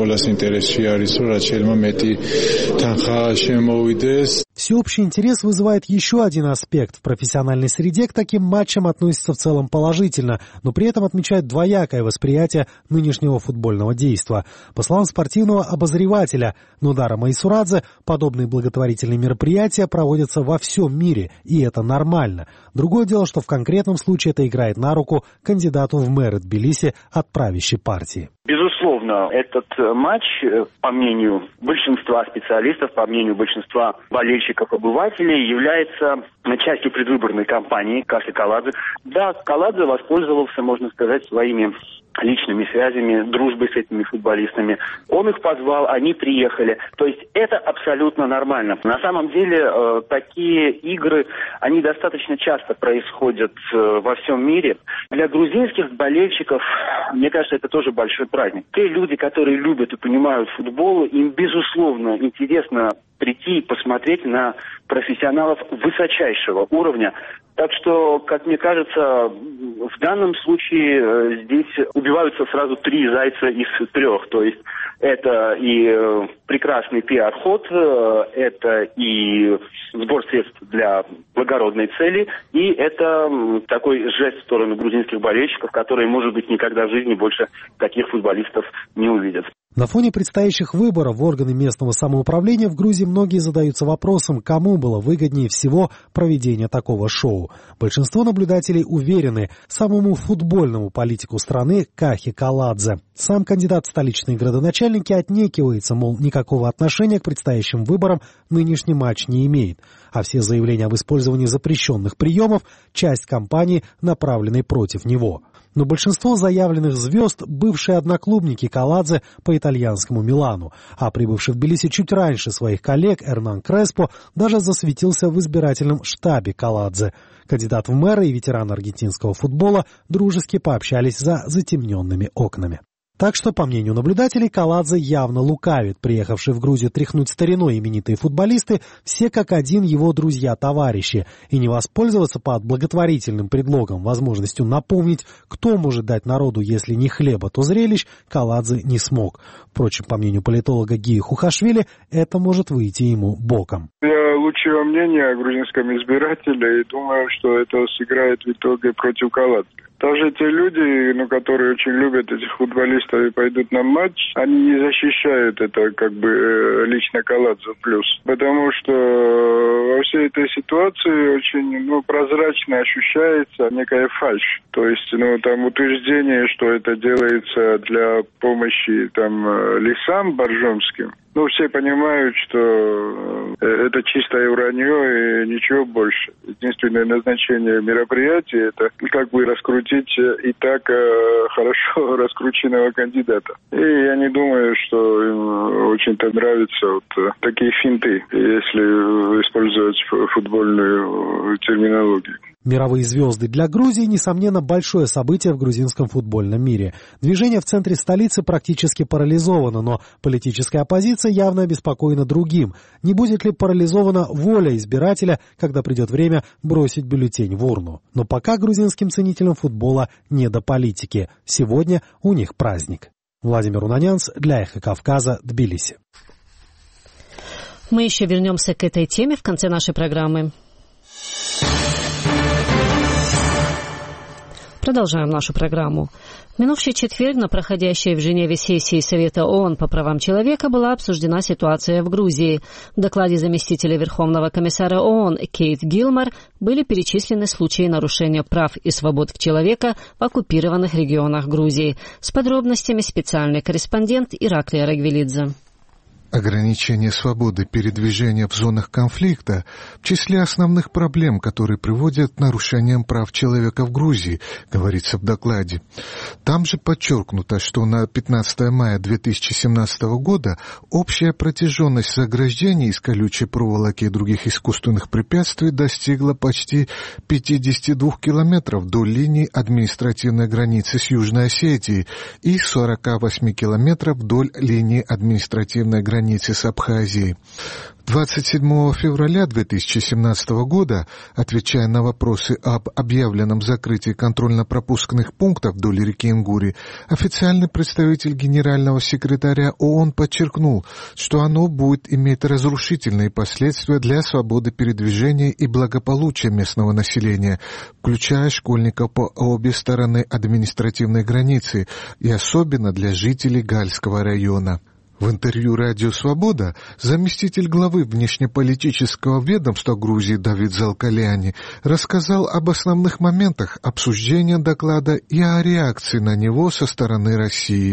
Всеобщий интерес вызывает еще один аспект. В профессиональной среде к таким матчам относятся в целом положительно, но при этом отмечают двоякое восприятие нынешнего футбольного действа. По словам спортивного обозревателя Нудара Майсурадзе, подобные благотворительные мероприятия проводятся во всем мире, и это нормально. Другое дело, что в конкретном случае это играет на руку кандидату в мэры Тбилиси от правящей партии. Безусловно, этот матч, по мнению большинства специалистов, по мнению большинства болельщиков, обывателей, является частью предвыборной кампании Каши Каладзе. Да, Каладзе воспользовался, можно сказать, своими личными связями, дружбой с этими футболистами. Он их позвал, они приехали. То есть это абсолютно нормально. На самом деле такие игры, они достаточно часто происходят во всем мире. Для грузинских болельщиков, мне кажется, это тоже большой праздник. Те люди, которые любят и понимают футбол, им, безусловно, интересно прийти и посмотреть на профессионалов высочайшего уровня. Так что, как мне кажется, в данном случае здесь убиваются сразу 3 зайца из 3. То есть это и прекрасный пиар-ход, это и сбор средств для благородной цели, и это такой жест в сторону грузинских болельщиков, которые, может быть, никогда в жизни больше таких футболистов не увидят. На фоне предстоящих выборов в органы местного самоуправления в Грузии многие задаются вопросом, кому было выгоднее всего проведение такого шоу. Большинство наблюдателей уверены, самому футбольному политику страны Кахи Каладзе. Сам кандидат в столичные градоначальники отнекивается, мол, никакого отношения к предстоящим выборам нынешний матч не имеет. А все заявления об использовании запрещенных приемов – часть кампании, направленной против него. Но большинство заявленных звезд – бывшие одноклубники Каладзе по итальянскому Милану, а прибывший в Тбилиси чуть раньше своих коллег Эрнан Креспо даже засветился в избирательном штабе Каладзе. Кандидат в мэры и ветеран аргентинского футбола дружески пообщались за затемненными окнами. Так что, по мнению наблюдателей, Каладзе явно лукавит. Приехавшие в Грузию тряхнуть стариной именитые футболисты все как один его друзья-товарищи. И не воспользоваться под благотворительным предлогом возможностью напомнить, кто может дать народу, если не хлеба, то зрелищ, Каладзе не смог. Впрочем, по мнению политолога Гии Хухашвили, это может выйти ему боком. Я лучшего мнения о грузинском избирателе и думаю, что это сыграет в итоге против Каладзе. Даже те люди, которые очень любят этих футболистов и пойдут на матч, они не защищают это лично Каладзе плюс. Потому что во всей этой ситуации очень прозрачно ощущается некая фальшь. То есть там утверждение, что это делается для помощи лесам боржомским. Все понимают, что это чистое вранье и ничего больше. Единственное назначение мероприятия – это раскрутить и так хорошо раскрученного кандидата. И я не думаю, что им очень-то нравятся такие финты, если использовать футбольную терминологию. Мировые звезды для Грузии, несомненно, большое событие в грузинском футбольном мире. Движение в центре столицы практически парализовано, но политическая оппозиция явно обеспокоена другим. Не будет ли парализована воля избирателя, когда придет время бросить бюллетень в урну? Но пока грузинским ценителям футбола не до политики. Сегодня у них праздник. Владимир Унанянц для Эхо Кавказа, Тбилиси. Мы еще вернемся к этой теме в конце нашей программы. Продолжаем нашу программу. минувший четверг на проходящей в Женеве сессии Совета ООН по правам человека была обсуждена ситуация в Грузии. В докладе заместителя Верховного комиссара ООН Кейт Гилмор были перечислены случаи нарушения прав и свобод человека в оккупированных регионах Грузии. С подробностями специальный корреспондент Ираклия Рагвелидзе. Ограничение свободы передвижения в зонах конфликта в числе основных проблем, которые приводят к нарушениям прав человека в Грузии, говорится в докладе. Там же подчеркнуто, что на 15 мая 2017 года общая протяженность заграждений из колючей проволоки и других искусственных препятствий достигла почти 52 километров вдоль линии административной границы с Южной Осетией и 48 километров вдоль линии административной границы с Абхазией. 27 февраля 2017 года, отвечая на вопросы об объявленном закрытии контрольно-пропускных пунктов вдоль реки Ингури, официальный представитель генерального секретаря ООН подчеркнул, что оно будет иметь разрушительные последствия для свободы передвижения и благополучия местного населения, включая школьников по обе стороны административной границы и особенно для жителей Гальского района. В интервью «Радио Свобода» заместитель главы внешнеполитического ведомства Грузии Давид Залкаляни рассказал об основных моментах обсуждения доклада и о реакции на него со стороны России.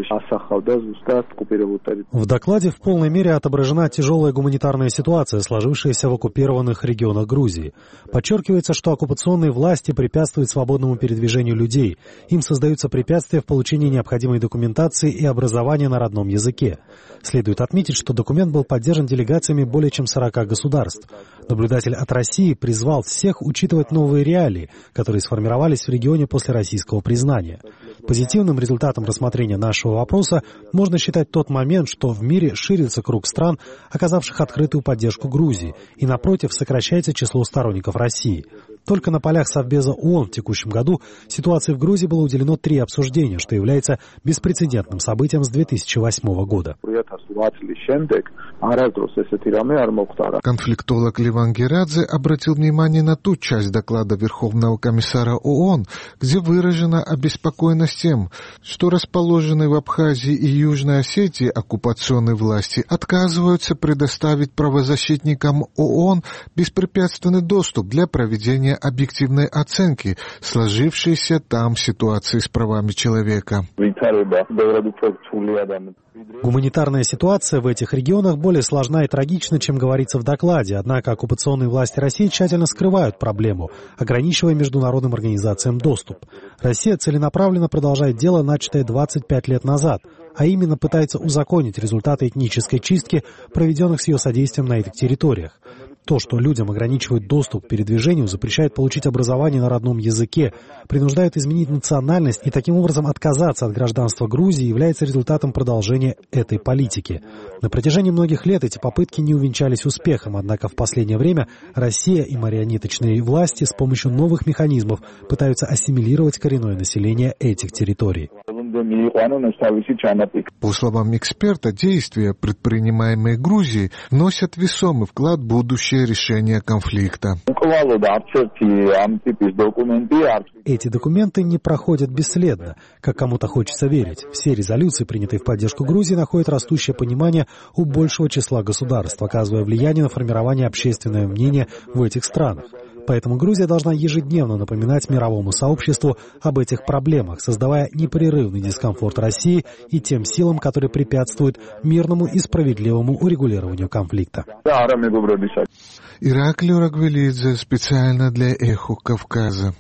В докладе в полной мере отображена тяжелая гуманитарная ситуация, сложившаяся в оккупированных регионах Грузии. Подчеркивается, что оккупационные власти препятствуют свободному передвижению людей. Им создаются препятствия в получении необходимой документации и образования на родном языке. Следует отметить, что документ был поддержан делегациями более чем 40 государств. Наблюдатель от России призвал всех учитывать новые реалии, которые сформировались в регионе после российского признания. Позитивным результатом рассмотрения нашего вопроса можно считать тот момент, что в мире ширится круг стран, оказавших открытую поддержку Грузии, и, напротив, сокращается число сторонников России. Только на полях Совбеза ООН в текущем году ситуации в Грузии было уделено 3 обсуждения, что является беспрецедентным событием с 2008 года. Конфликтолог Леван Герадзе обратил внимание на ту часть доклада Верховного комиссара ООН, где выражена обеспокоенность тем, что расположенные в Абхазии и Южной Осетии оккупационные власти отказываются предоставить правозащитникам ООН беспрепятственный доступ для проведения объективной оценки сложившейся там ситуации с правами человека. Гуманитарная ситуация в этих регионах более сложна и трагична, чем говорится в докладе, однако оккупационные власти России тщательно скрывают проблему, ограничивая международным организациям доступ. Россия целенаправленно продолжает дело, начатое 25 лет назад, а именно пытается узаконить результаты этнической чистки, проведенных с ее содействием на этих территориях. То, что людям ограничивают доступ к передвижению, запрещает получить образование на родном языке, принуждает изменить национальность и таким образом отказаться от гражданства Грузии, является результатом продолжения этой политики. На протяжении многих лет эти попытки не увенчались успехом, однако в последнее время Россия и марионеточные власти с помощью новых механизмов пытаются ассимилировать коренное население этих территорий. По словам эксперта, действия, предпринимаемые Грузией, вносят весомый вклад в будущее решение конфликта. Эти документы не проходят бесследно, как кому-то хочется верить. Все резолюции, принятые в поддержку Грузии, находят растущее понимание у большего числа государств, оказывая влияние на формирование общественного мнения в этих странах. Поэтому Грузия должна ежедневно напоминать мировому сообществу об этих проблемах, создавая непрерывный дискомфорт России и тем силам, которые препятствуют мирному и справедливому урегулированию конфликта. Ираклий Рагвелидзе специально для «Эхо Кавказа».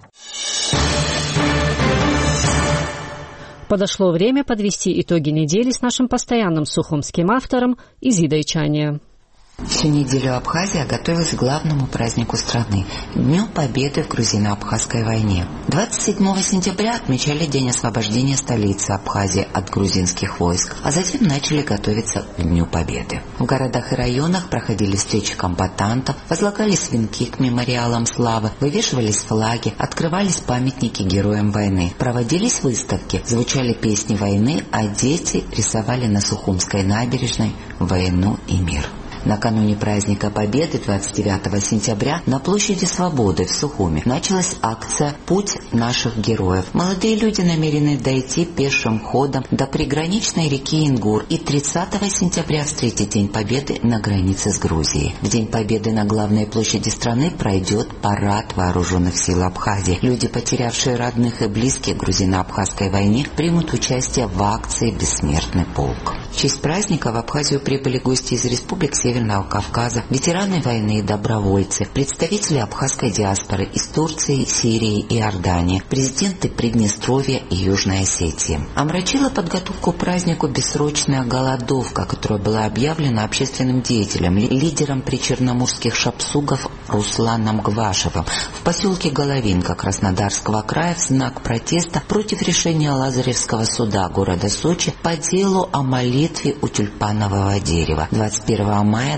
Подошло время подвести итоги недели с нашим постоянным сухумским автором Изидой Чания. Всю неделю Абхазия готовилась к главному празднику страны – Дню Победы в грузино-абхазской войне. 27 сентября отмечали День освобождения столицы Абхазии от грузинских войск, а затем начали готовиться к Дню Победы. В городах и районах проходили встречи комбатантов, возлагались венки к мемориалам славы, вывешивались флаги, открывались памятники героям войны, проводились выставки, звучали песни войны, а дети рисовали на Сухумской набережной «Войну и мир». Накануне праздника Победы 29 сентября на площади Свободы в Сухуми началась акция «Путь наших героев». Молодые люди намерены дойти пешим ходом до приграничной реки Ингур и 30 сентября встретить День Победы на границе с Грузией. В День Победы на главной площади страны пройдет парад вооруженных сил Абхазии. Люди, потерявшие родных и близких в грузино-абхазской войне, примут участие в акции «Бессмертный полк». В честь праздника в Абхазию прибыли гости из республик Северного Кавказа, ветераны войны и добровольцы, представители абхазской диаспоры из Турции, Сирии и Иордании, президенты Приднестровья и Южной Осетии. Омрачила подготовку к празднику бессрочная голодовка, которая была объявлена общественным деятелем, лидером причерноморских шапсугов Русланом Гвашевым в поселке Головинка Краснодарского края в знак протеста против решения Лазаревского суда города Сочи по делу о молитве у тюльпанового дерева 21 мая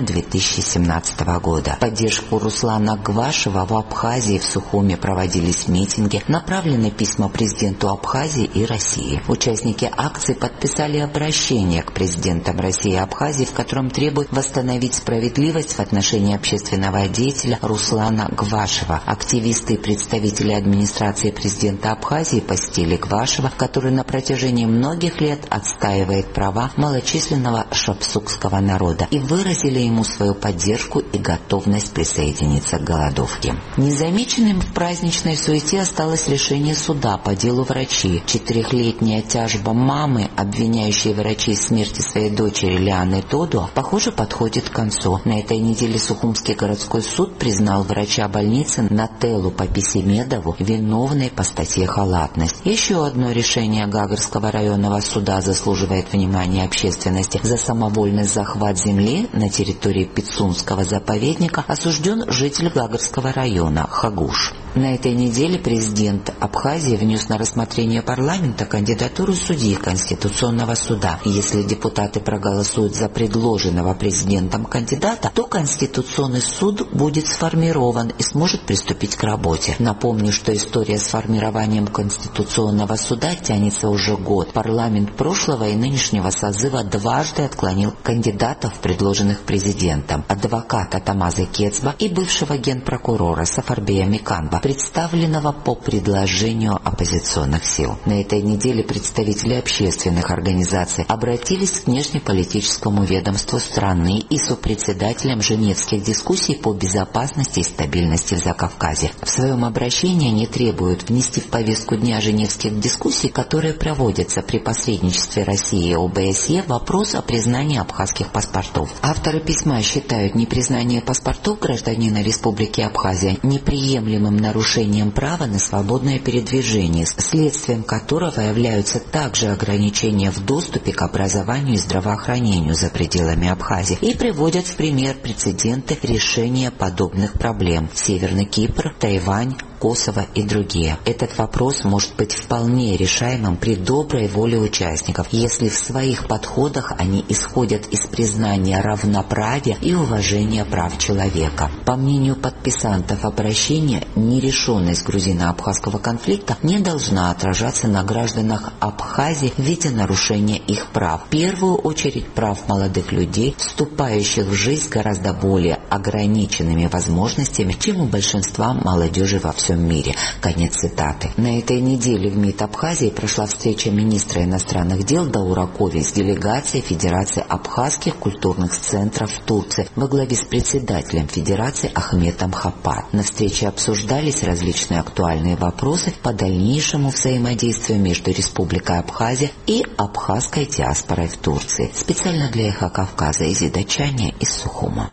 2017 года. В поддержку Руслана Гвашева в Абхазии в Сухуми проводились митинги, направлены письма президенту Абхазии и России. Участники акции подписали обращение к президентам России и Абхазии, в котором требуют восстановить справедливость в отношении общественного деятеля Руслана Гвашева. Активисты и представители администрации президента Абхазии посетили Гвашева, который на протяжении многих лет отстаивает права малочисленного шапсукского народа, и выразили ему свою поддержку и готовность присоединиться к голодовке. Незамеченным в праздничной суете осталось решение суда по делу врачи. 4-летняя тяжба мамы, обвиняющей врачей в смерти своей дочери Лианы Тодуа, похоже, подходит к концу. На этой неделе Сухумский городской суд признал врача больницы Нателлу Паписимедову виновной по статье «Халатность». Еще одно решение Гагарского районного суда заслуживает внимания общественности. За самовольный захват земли на территории Пицунского заповедника осужден житель Гагарского района Хагуш. На этой неделе президент Абхазии внес на рассмотрение парламента кандидатуру судьи Конституционного суда. Если депутаты проголосуют за предложенного президентом кандидата, то Конституционный суд будет сформирован и сможет приступить к работе. Напомню, что история с формированием Конституционного суда тянется уже год. Парламент прошлого и нынешнего созыва дважды отклонил кандидатов, предложенных президентом, адвоката Тамаза Кецба и бывшего генпрокурора Сафарбея Миканба, представленного по предложению оппозиционных сил. На этой неделе представители общественных организаций обратились к внешнеполитическому ведомству страны и сопредседателям Женевских дискуссий по безопасности и стабильности в Закавказье. В своем обращении они требуют внести в повестку дня Женевских дискуссий, которые проводятся при посредничестве России и ОБСЕ, вопрос о признании абхазских паспортов. Авторы письма считают непризнание паспортов гражданина Республики Абхазия неприемлемым нарушением права на свободное передвижение, следствием которого являются также ограничения в доступе к образованию и здравоохранению за пределами Абхазии, и приводят в пример прецеденты решения подобных проблем: Северный Кипр, Тайвань, Косово и другие. Этот вопрос может быть вполне решаемым при доброй воле участников, если в своих подходах они исходят из признания равноправия и уважения прав человека. По мнению подписантов обращения, нерешенность грузино-абхазского конфликта не должна отражаться на гражданах Абхазии в виде нарушения их прав. В первую очередь прав молодых людей, вступающих в жизнь с гораздо более ограниченными возможностями, чем у большинства молодежи во всем мире. Конец цитаты. На этой неделе в МИД Абхазии прошла встреча министра иностранных дел Даура Кови с делегацией Федерации абхазских культурных центров в Турции во главе с председателем Федерации Ахметом Хапар. На встрече обсуждались различные актуальные вопросы по дальнейшему взаимодействию между Республикой Абхазия и абхазской диаспорой в Турции. Специально для Эхо Кавказа Изида Чаня из Сухума.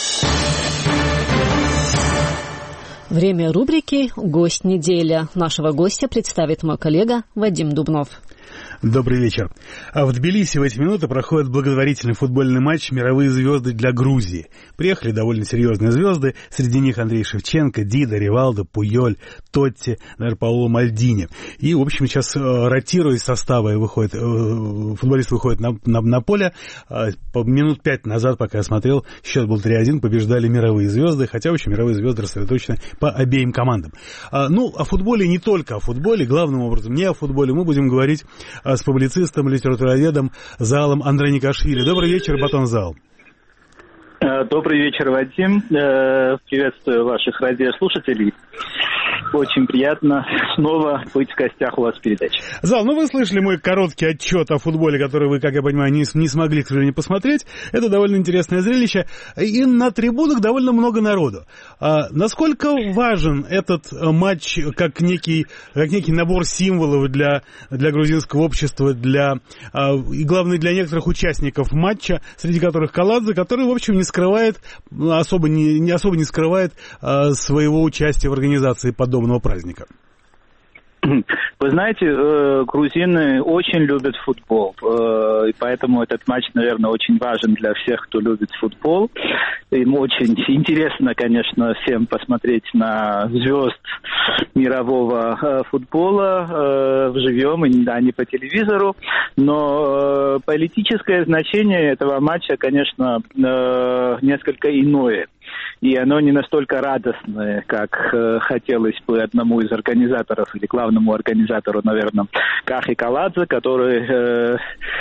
Время рубрики «Гость недели». Нашего гостя представит мой коллега Вадим Дубнов. Добрый вечер. В Тбилиси в эти минуты проходит благотворительный футбольный матч «Мировые звезды для Грузии». Приехали довольно серьезные звезды, среди них Андрей Шевченко, Дида, Ривалдо, Пуйоль, Тотти, даже Паоло Мальдини. И, в общем, сейчас, ротируя из состава, футболист выходит на поле. Минут 5 назад, пока я смотрел, счет был 3-1, побеждали мировые звезды, хотя, в общем, мировые звезды рассредоточены по обеим командам. О футболе, не только о футболе, главным образом не о футболе, мы будем говорить с публицистом, литературоведом Заалом Андроникашвили. Добрый вечер, Батон Заал. Добрый вечер, Вадим. Приветствую ваших радиослушателей. Очень приятно снова быть в гостях у вас в передаче. Зал, вы слышали мой короткий отчет о футболе, который вы, как я понимаю, не смогли, к сожалению, посмотреть. Это довольно интересное зрелище. И на трибунах довольно много народу. Насколько важен этот матч как некий набор символов для грузинского общества, и главное, для некоторых участников матча, среди которых Каладзе, который, в общем, особо не скрывает своего участия в организации подобного праздника? Вы знаете, грузины очень любят футбол, и поэтому этот матч, наверное, очень важен для всех, кто любит футбол. Им очень интересно, конечно, всем посмотреть на звезд мирового футбола вживем, а не по телевизору. Но политическое значение этого матча, конечно, несколько иное. И оно не настолько радостное, как хотелось бы одному из организаторов или главному организатору, наверное, Кахи Каладзе, который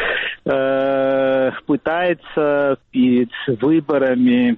пытается перед выборами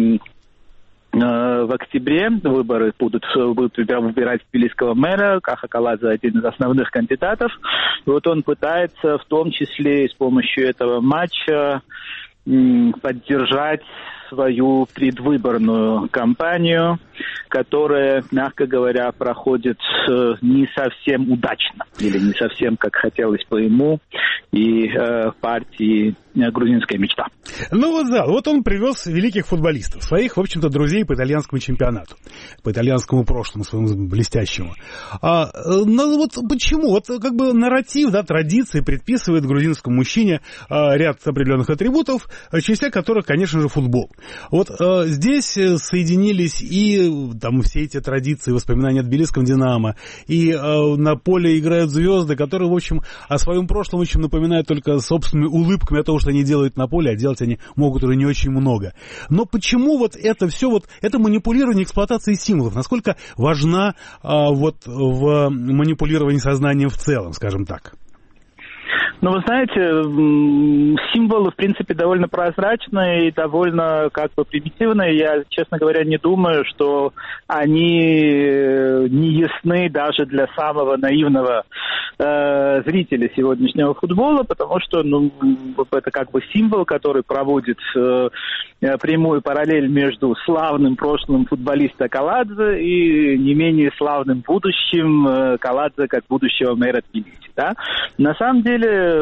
в октябре, выборы будут выбирать тбилисского мэра, Каха Каладзе один из основных кандидатов. Вот он пытается в том числе с помощью этого матча поддержать свою предвыборную кампанию, которая, мягко говоря, проходит не совсем удачно или не совсем, как хотелось бы ему и партии «Грузинская мечта». Вот он привез великих футболистов, своих, в общем-то, друзей по итальянскому чемпионату, по итальянскому прошлому своему блестящему. Почему? Нарратив, традиции предписывает грузинскому мужчине ряд определенных атрибутов, в числе которых, конечно же, футбол. Здесь соединились и все эти традиции, воспоминания о тбилисском «Динамо», и на поле играют звезды, которые, в общем, о своем прошлом очень напоминают только собственными улыбками о том, что они делают на поле, а делать они могут уже не очень много. Но почему это все, это манипулирование, эксплуатация символов, насколько важна в манипулировании сознанием в целом, скажем так? Вы знаете, символы, в принципе, довольно прозрачные и довольно примитивные. Я, честно говоря, не думаю, что они не ясны даже для самого наивного зрителя сегодняшнего футбола, потому что это символ, который проводит прямую параллель между славным прошлым футболиста Каладзе и не менее славным будущим Каладзе как будущего мэра Тбилиси. Да? На самом деле,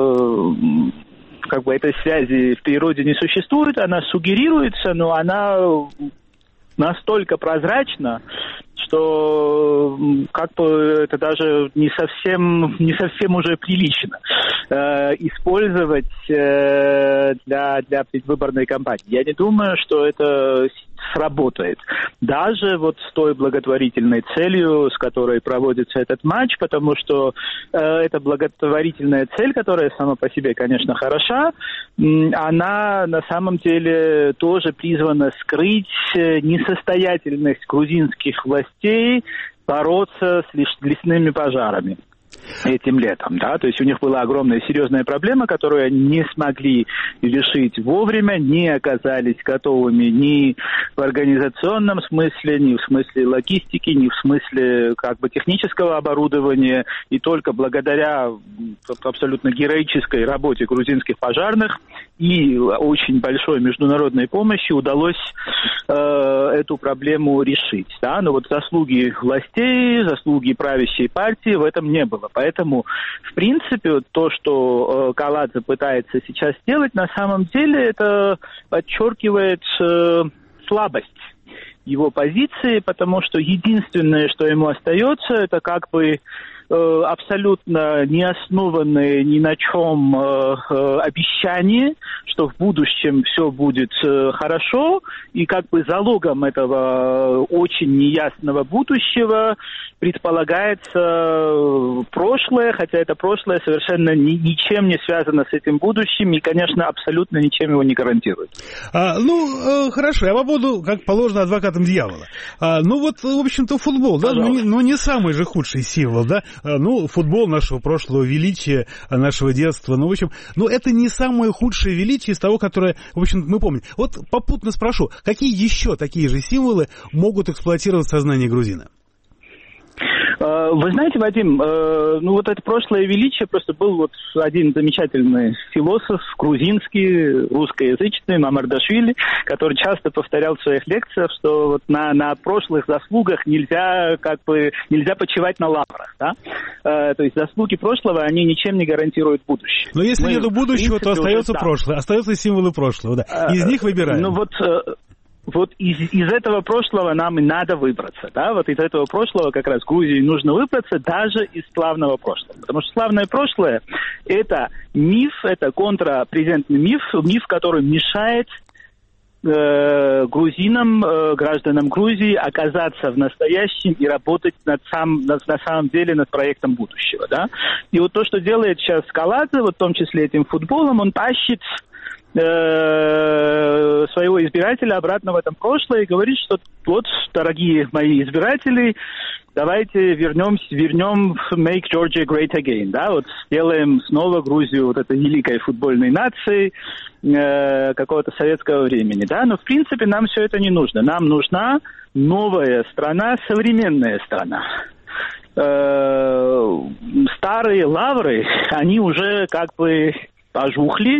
этой связи в природе не существует, она сугерируется, но она настолько прозрачна, что это даже не совсем уже прилично использовать для предвыборной кампании. Я не думаю, что это сработает. Даже с той благотворительной целью, с которой проводится этот матч, потому что эта благотворительная цель, которая сама по себе, конечно, хороша, она на самом деле тоже призвана скрыть несостоятельность грузинских властей бороться с лесными пожарами этим летом, да, то есть у них была огромная серьезная проблема, которую они не смогли решить вовремя, не оказались готовыми ни в организационном смысле, ни в смысле логистики, ни в смысле технического оборудования, и только благодаря абсолютно героической работе грузинских пожарных и очень большой международной помощи удалось эту проблему решить, да, но заслуги властей, заслуги правящей партии в этом не было. Поэтому, в принципе, то, что Каладзе пытается сейчас сделать, на самом деле это подчеркивает слабость его позиции, потому что единственное, что ему остается, это абсолютно не основанные ни на чем обещания, что в будущем все будет хорошо, и залогом этого очень неясного будущего предполагается прошлое, хотя это прошлое совершенно ничем не связано с этим будущим и, конечно, абсолютно ничем его не гарантирует. Хорошо, я буду, как положено, адвокатом дьявола. В общем-то, футбол, да, не самый же худший символ, да? футбол нашего прошлого, величия нашего детства. В общем, это не самое худшее величие из того, которое, в общем, мы помним. Вот попутно спрошу, какие еще такие же символы могут эксплуатировать сознание грузина? Вы знаете, Вадим, это прошлое величие, просто был один замечательный философ, грузинский, русскоязычный, Мамардашвили, который часто повторял в своих лекциях, что на прошлых заслугах нельзя почивать на лаврах, да? То есть заслуги прошлого, они ничем не гарантируют будущее. Но если нету будущего, то остается прошлое, остаются символы прошлого, да. Из них выбираем. Из этого прошлого нам и надо выбраться, да, из этого прошлого как раз Грузии нужно выбраться даже из славного прошлого, потому что славное прошлое – это миф, это контрапрезентный миф, который мешает грузинам, гражданам Грузии оказаться в настоящем и работать на самом деле над проектом будущего, да. И то, что делает сейчас Каладзе, в том числе этим футболом, он тащит своего избирателя обратно в этом прошлое и говорит, что дорогие мои избиратели, давайте вернем Make Georgia Great Again, да, сделаем снова Грузию этой великой футбольной нацией какого-то советского времени, да, но в принципе нам все это не нужно, нам нужна новая страна, современная страна. Старые лавры, они уже пожухли,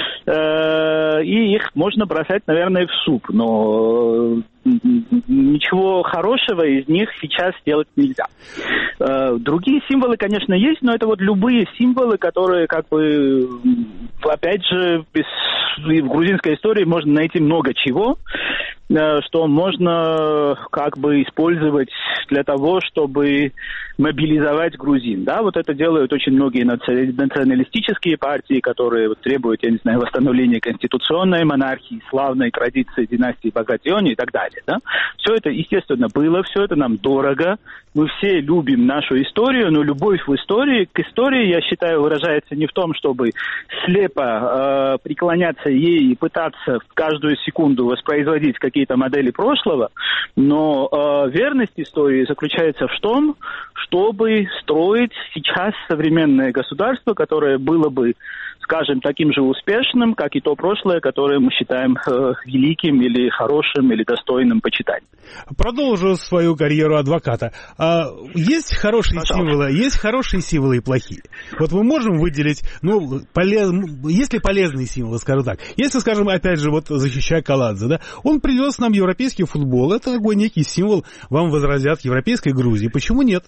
и их можно бросать, наверное, в суп, но ничего хорошего из них сейчас сделать нельзя. Другие символы, конечно, есть, но это любые символы, которые, опять же, в грузинской истории можно найти много чего, что можно использовать для того, чтобы мобилизовать грузин. Да, это делают очень многие националистические партии, которые требуют, восстановления конституционной монархии, славной традиции династии Багратиони и так далее. Да? Все это, естественно, было, все это нам дорого. Мы все любим нашу историю, но любовь к истории, я считаю, выражается не в том, чтобы слепо преклоняться ей и пытаться в каждую секунду воспроизводить какие-то модели прошлого, но верность истории заключается в том, чтобы строить сейчас современное государство, которое было бы, скажем, таким же успешным, как и то прошлое, которое мы считаем великим или хорошим, или достойным почитания. Продолжу свою карьеру адвоката. Есть хорошие символы, есть хорошие символы и плохие. Мы можем выделить, есть ли полезные символы, скажу так. Если, скажем, опять же, защищая Каладзе, да, он привез нам европейский футбол, это такой некий символ, вам возразят, европейской Грузии. Почему нет?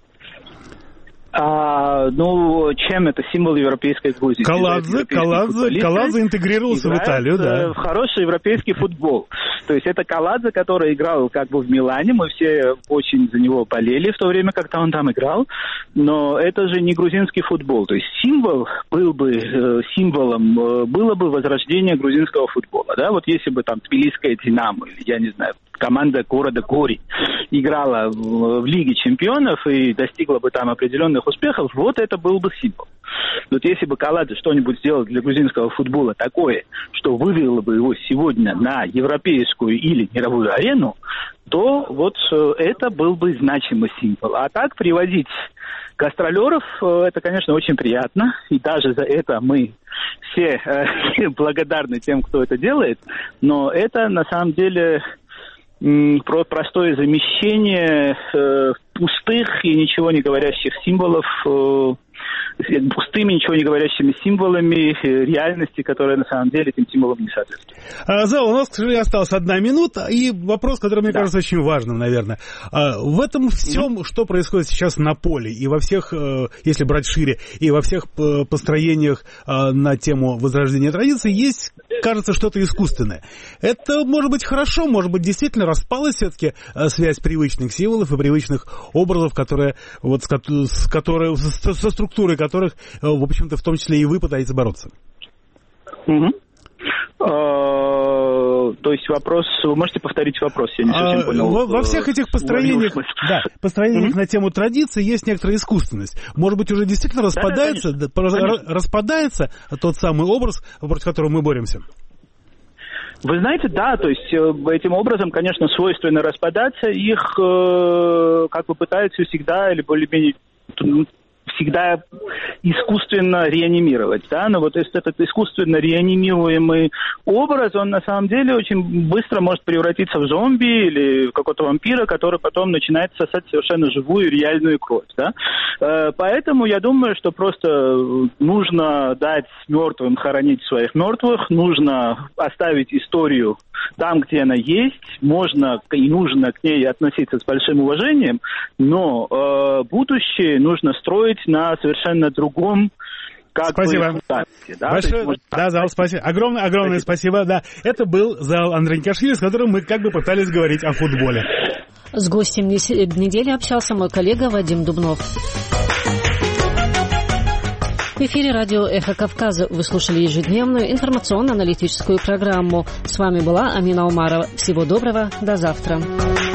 Чем это символ европейской Грузии? Каладзе интегрировался в Италию, да. В хороший европейский футбол. То есть это Каладзе, который играл в Милане, мы все очень за него болели в то время, когда он там играл, но это же не грузинский футбол. То есть символом было бы возрождение грузинского футбола, да, если бы Тбилисская Динамо, или, я не знаю, команда города Гори играла в Лиге чемпионов и достигла бы там определенных успехов, это был бы символ. Если бы Каладзе что-нибудь сделал для грузинского футбола такое, что вывело бы его сегодня на европейскую или мировую арену, то это был бы значимый символ. А так привозить гастролеров, это, конечно, очень приятно, и даже за это мы все благодарны тем, кто это делает, но это на самом деле простое замещение пустых и ничего не говорящих символов, пустыми, ничего не говорящими символами реальности, которая на самом деле этим символам не соответствует. Зал, у нас, к сожалению, осталась 1 минута, и вопрос, который, мне кажется, очень важным, наверное. В этом всем, что происходит сейчас на поле, и во всех, если брать шире, и во всех построениях на тему возрождения традиций, есть, кажется, что-то искусственное. Это может быть хорошо, может быть, действительно распалась все-таки связь привычных символов и привычных образов, которые, со структурой которых, в общем-то, в том числе и вы пытаетесь бороться. То есть вопрос... Вы можете повторить вопрос? Я не совсем понял. Во всех этих построениях, построениях на тему традиции есть некоторая искусственность. Может быть, уже действительно распадается тот самый образ, против которого мы боремся? Вы знаете, да, то есть этим образом, конечно, свойственно распадаться. Их пытаются всегда или более-менее всегда искусственно реанимировать, да, но вот этот искусственно реанимируемый образ, он на самом деле очень быстро может превратиться в зомби или в какого-то вампира, который потом начинает сосать совершенно живую реальную кровь, да. Поэтому я думаю, что просто нужно дать мертвым хоронить своих мертвых, нужно оставить историю там, где она есть, можно и нужно к ней относиться с большим уважением, но будущее нужно строить на совершенно другом. Спасибо. Да? Большое, Зал, спасибо. Огромное спасибо. Да. Это был Зал Андроникашвили, с которым мы как бы пытались говорить о футболе. С гостем недели общался мой коллега Вадим Дубнов. В эфире радио «Эхо Кавказа» вы слушали ежедневную информационно-аналитическую программу. С вами была Амина Умарова. Всего доброго, до завтра.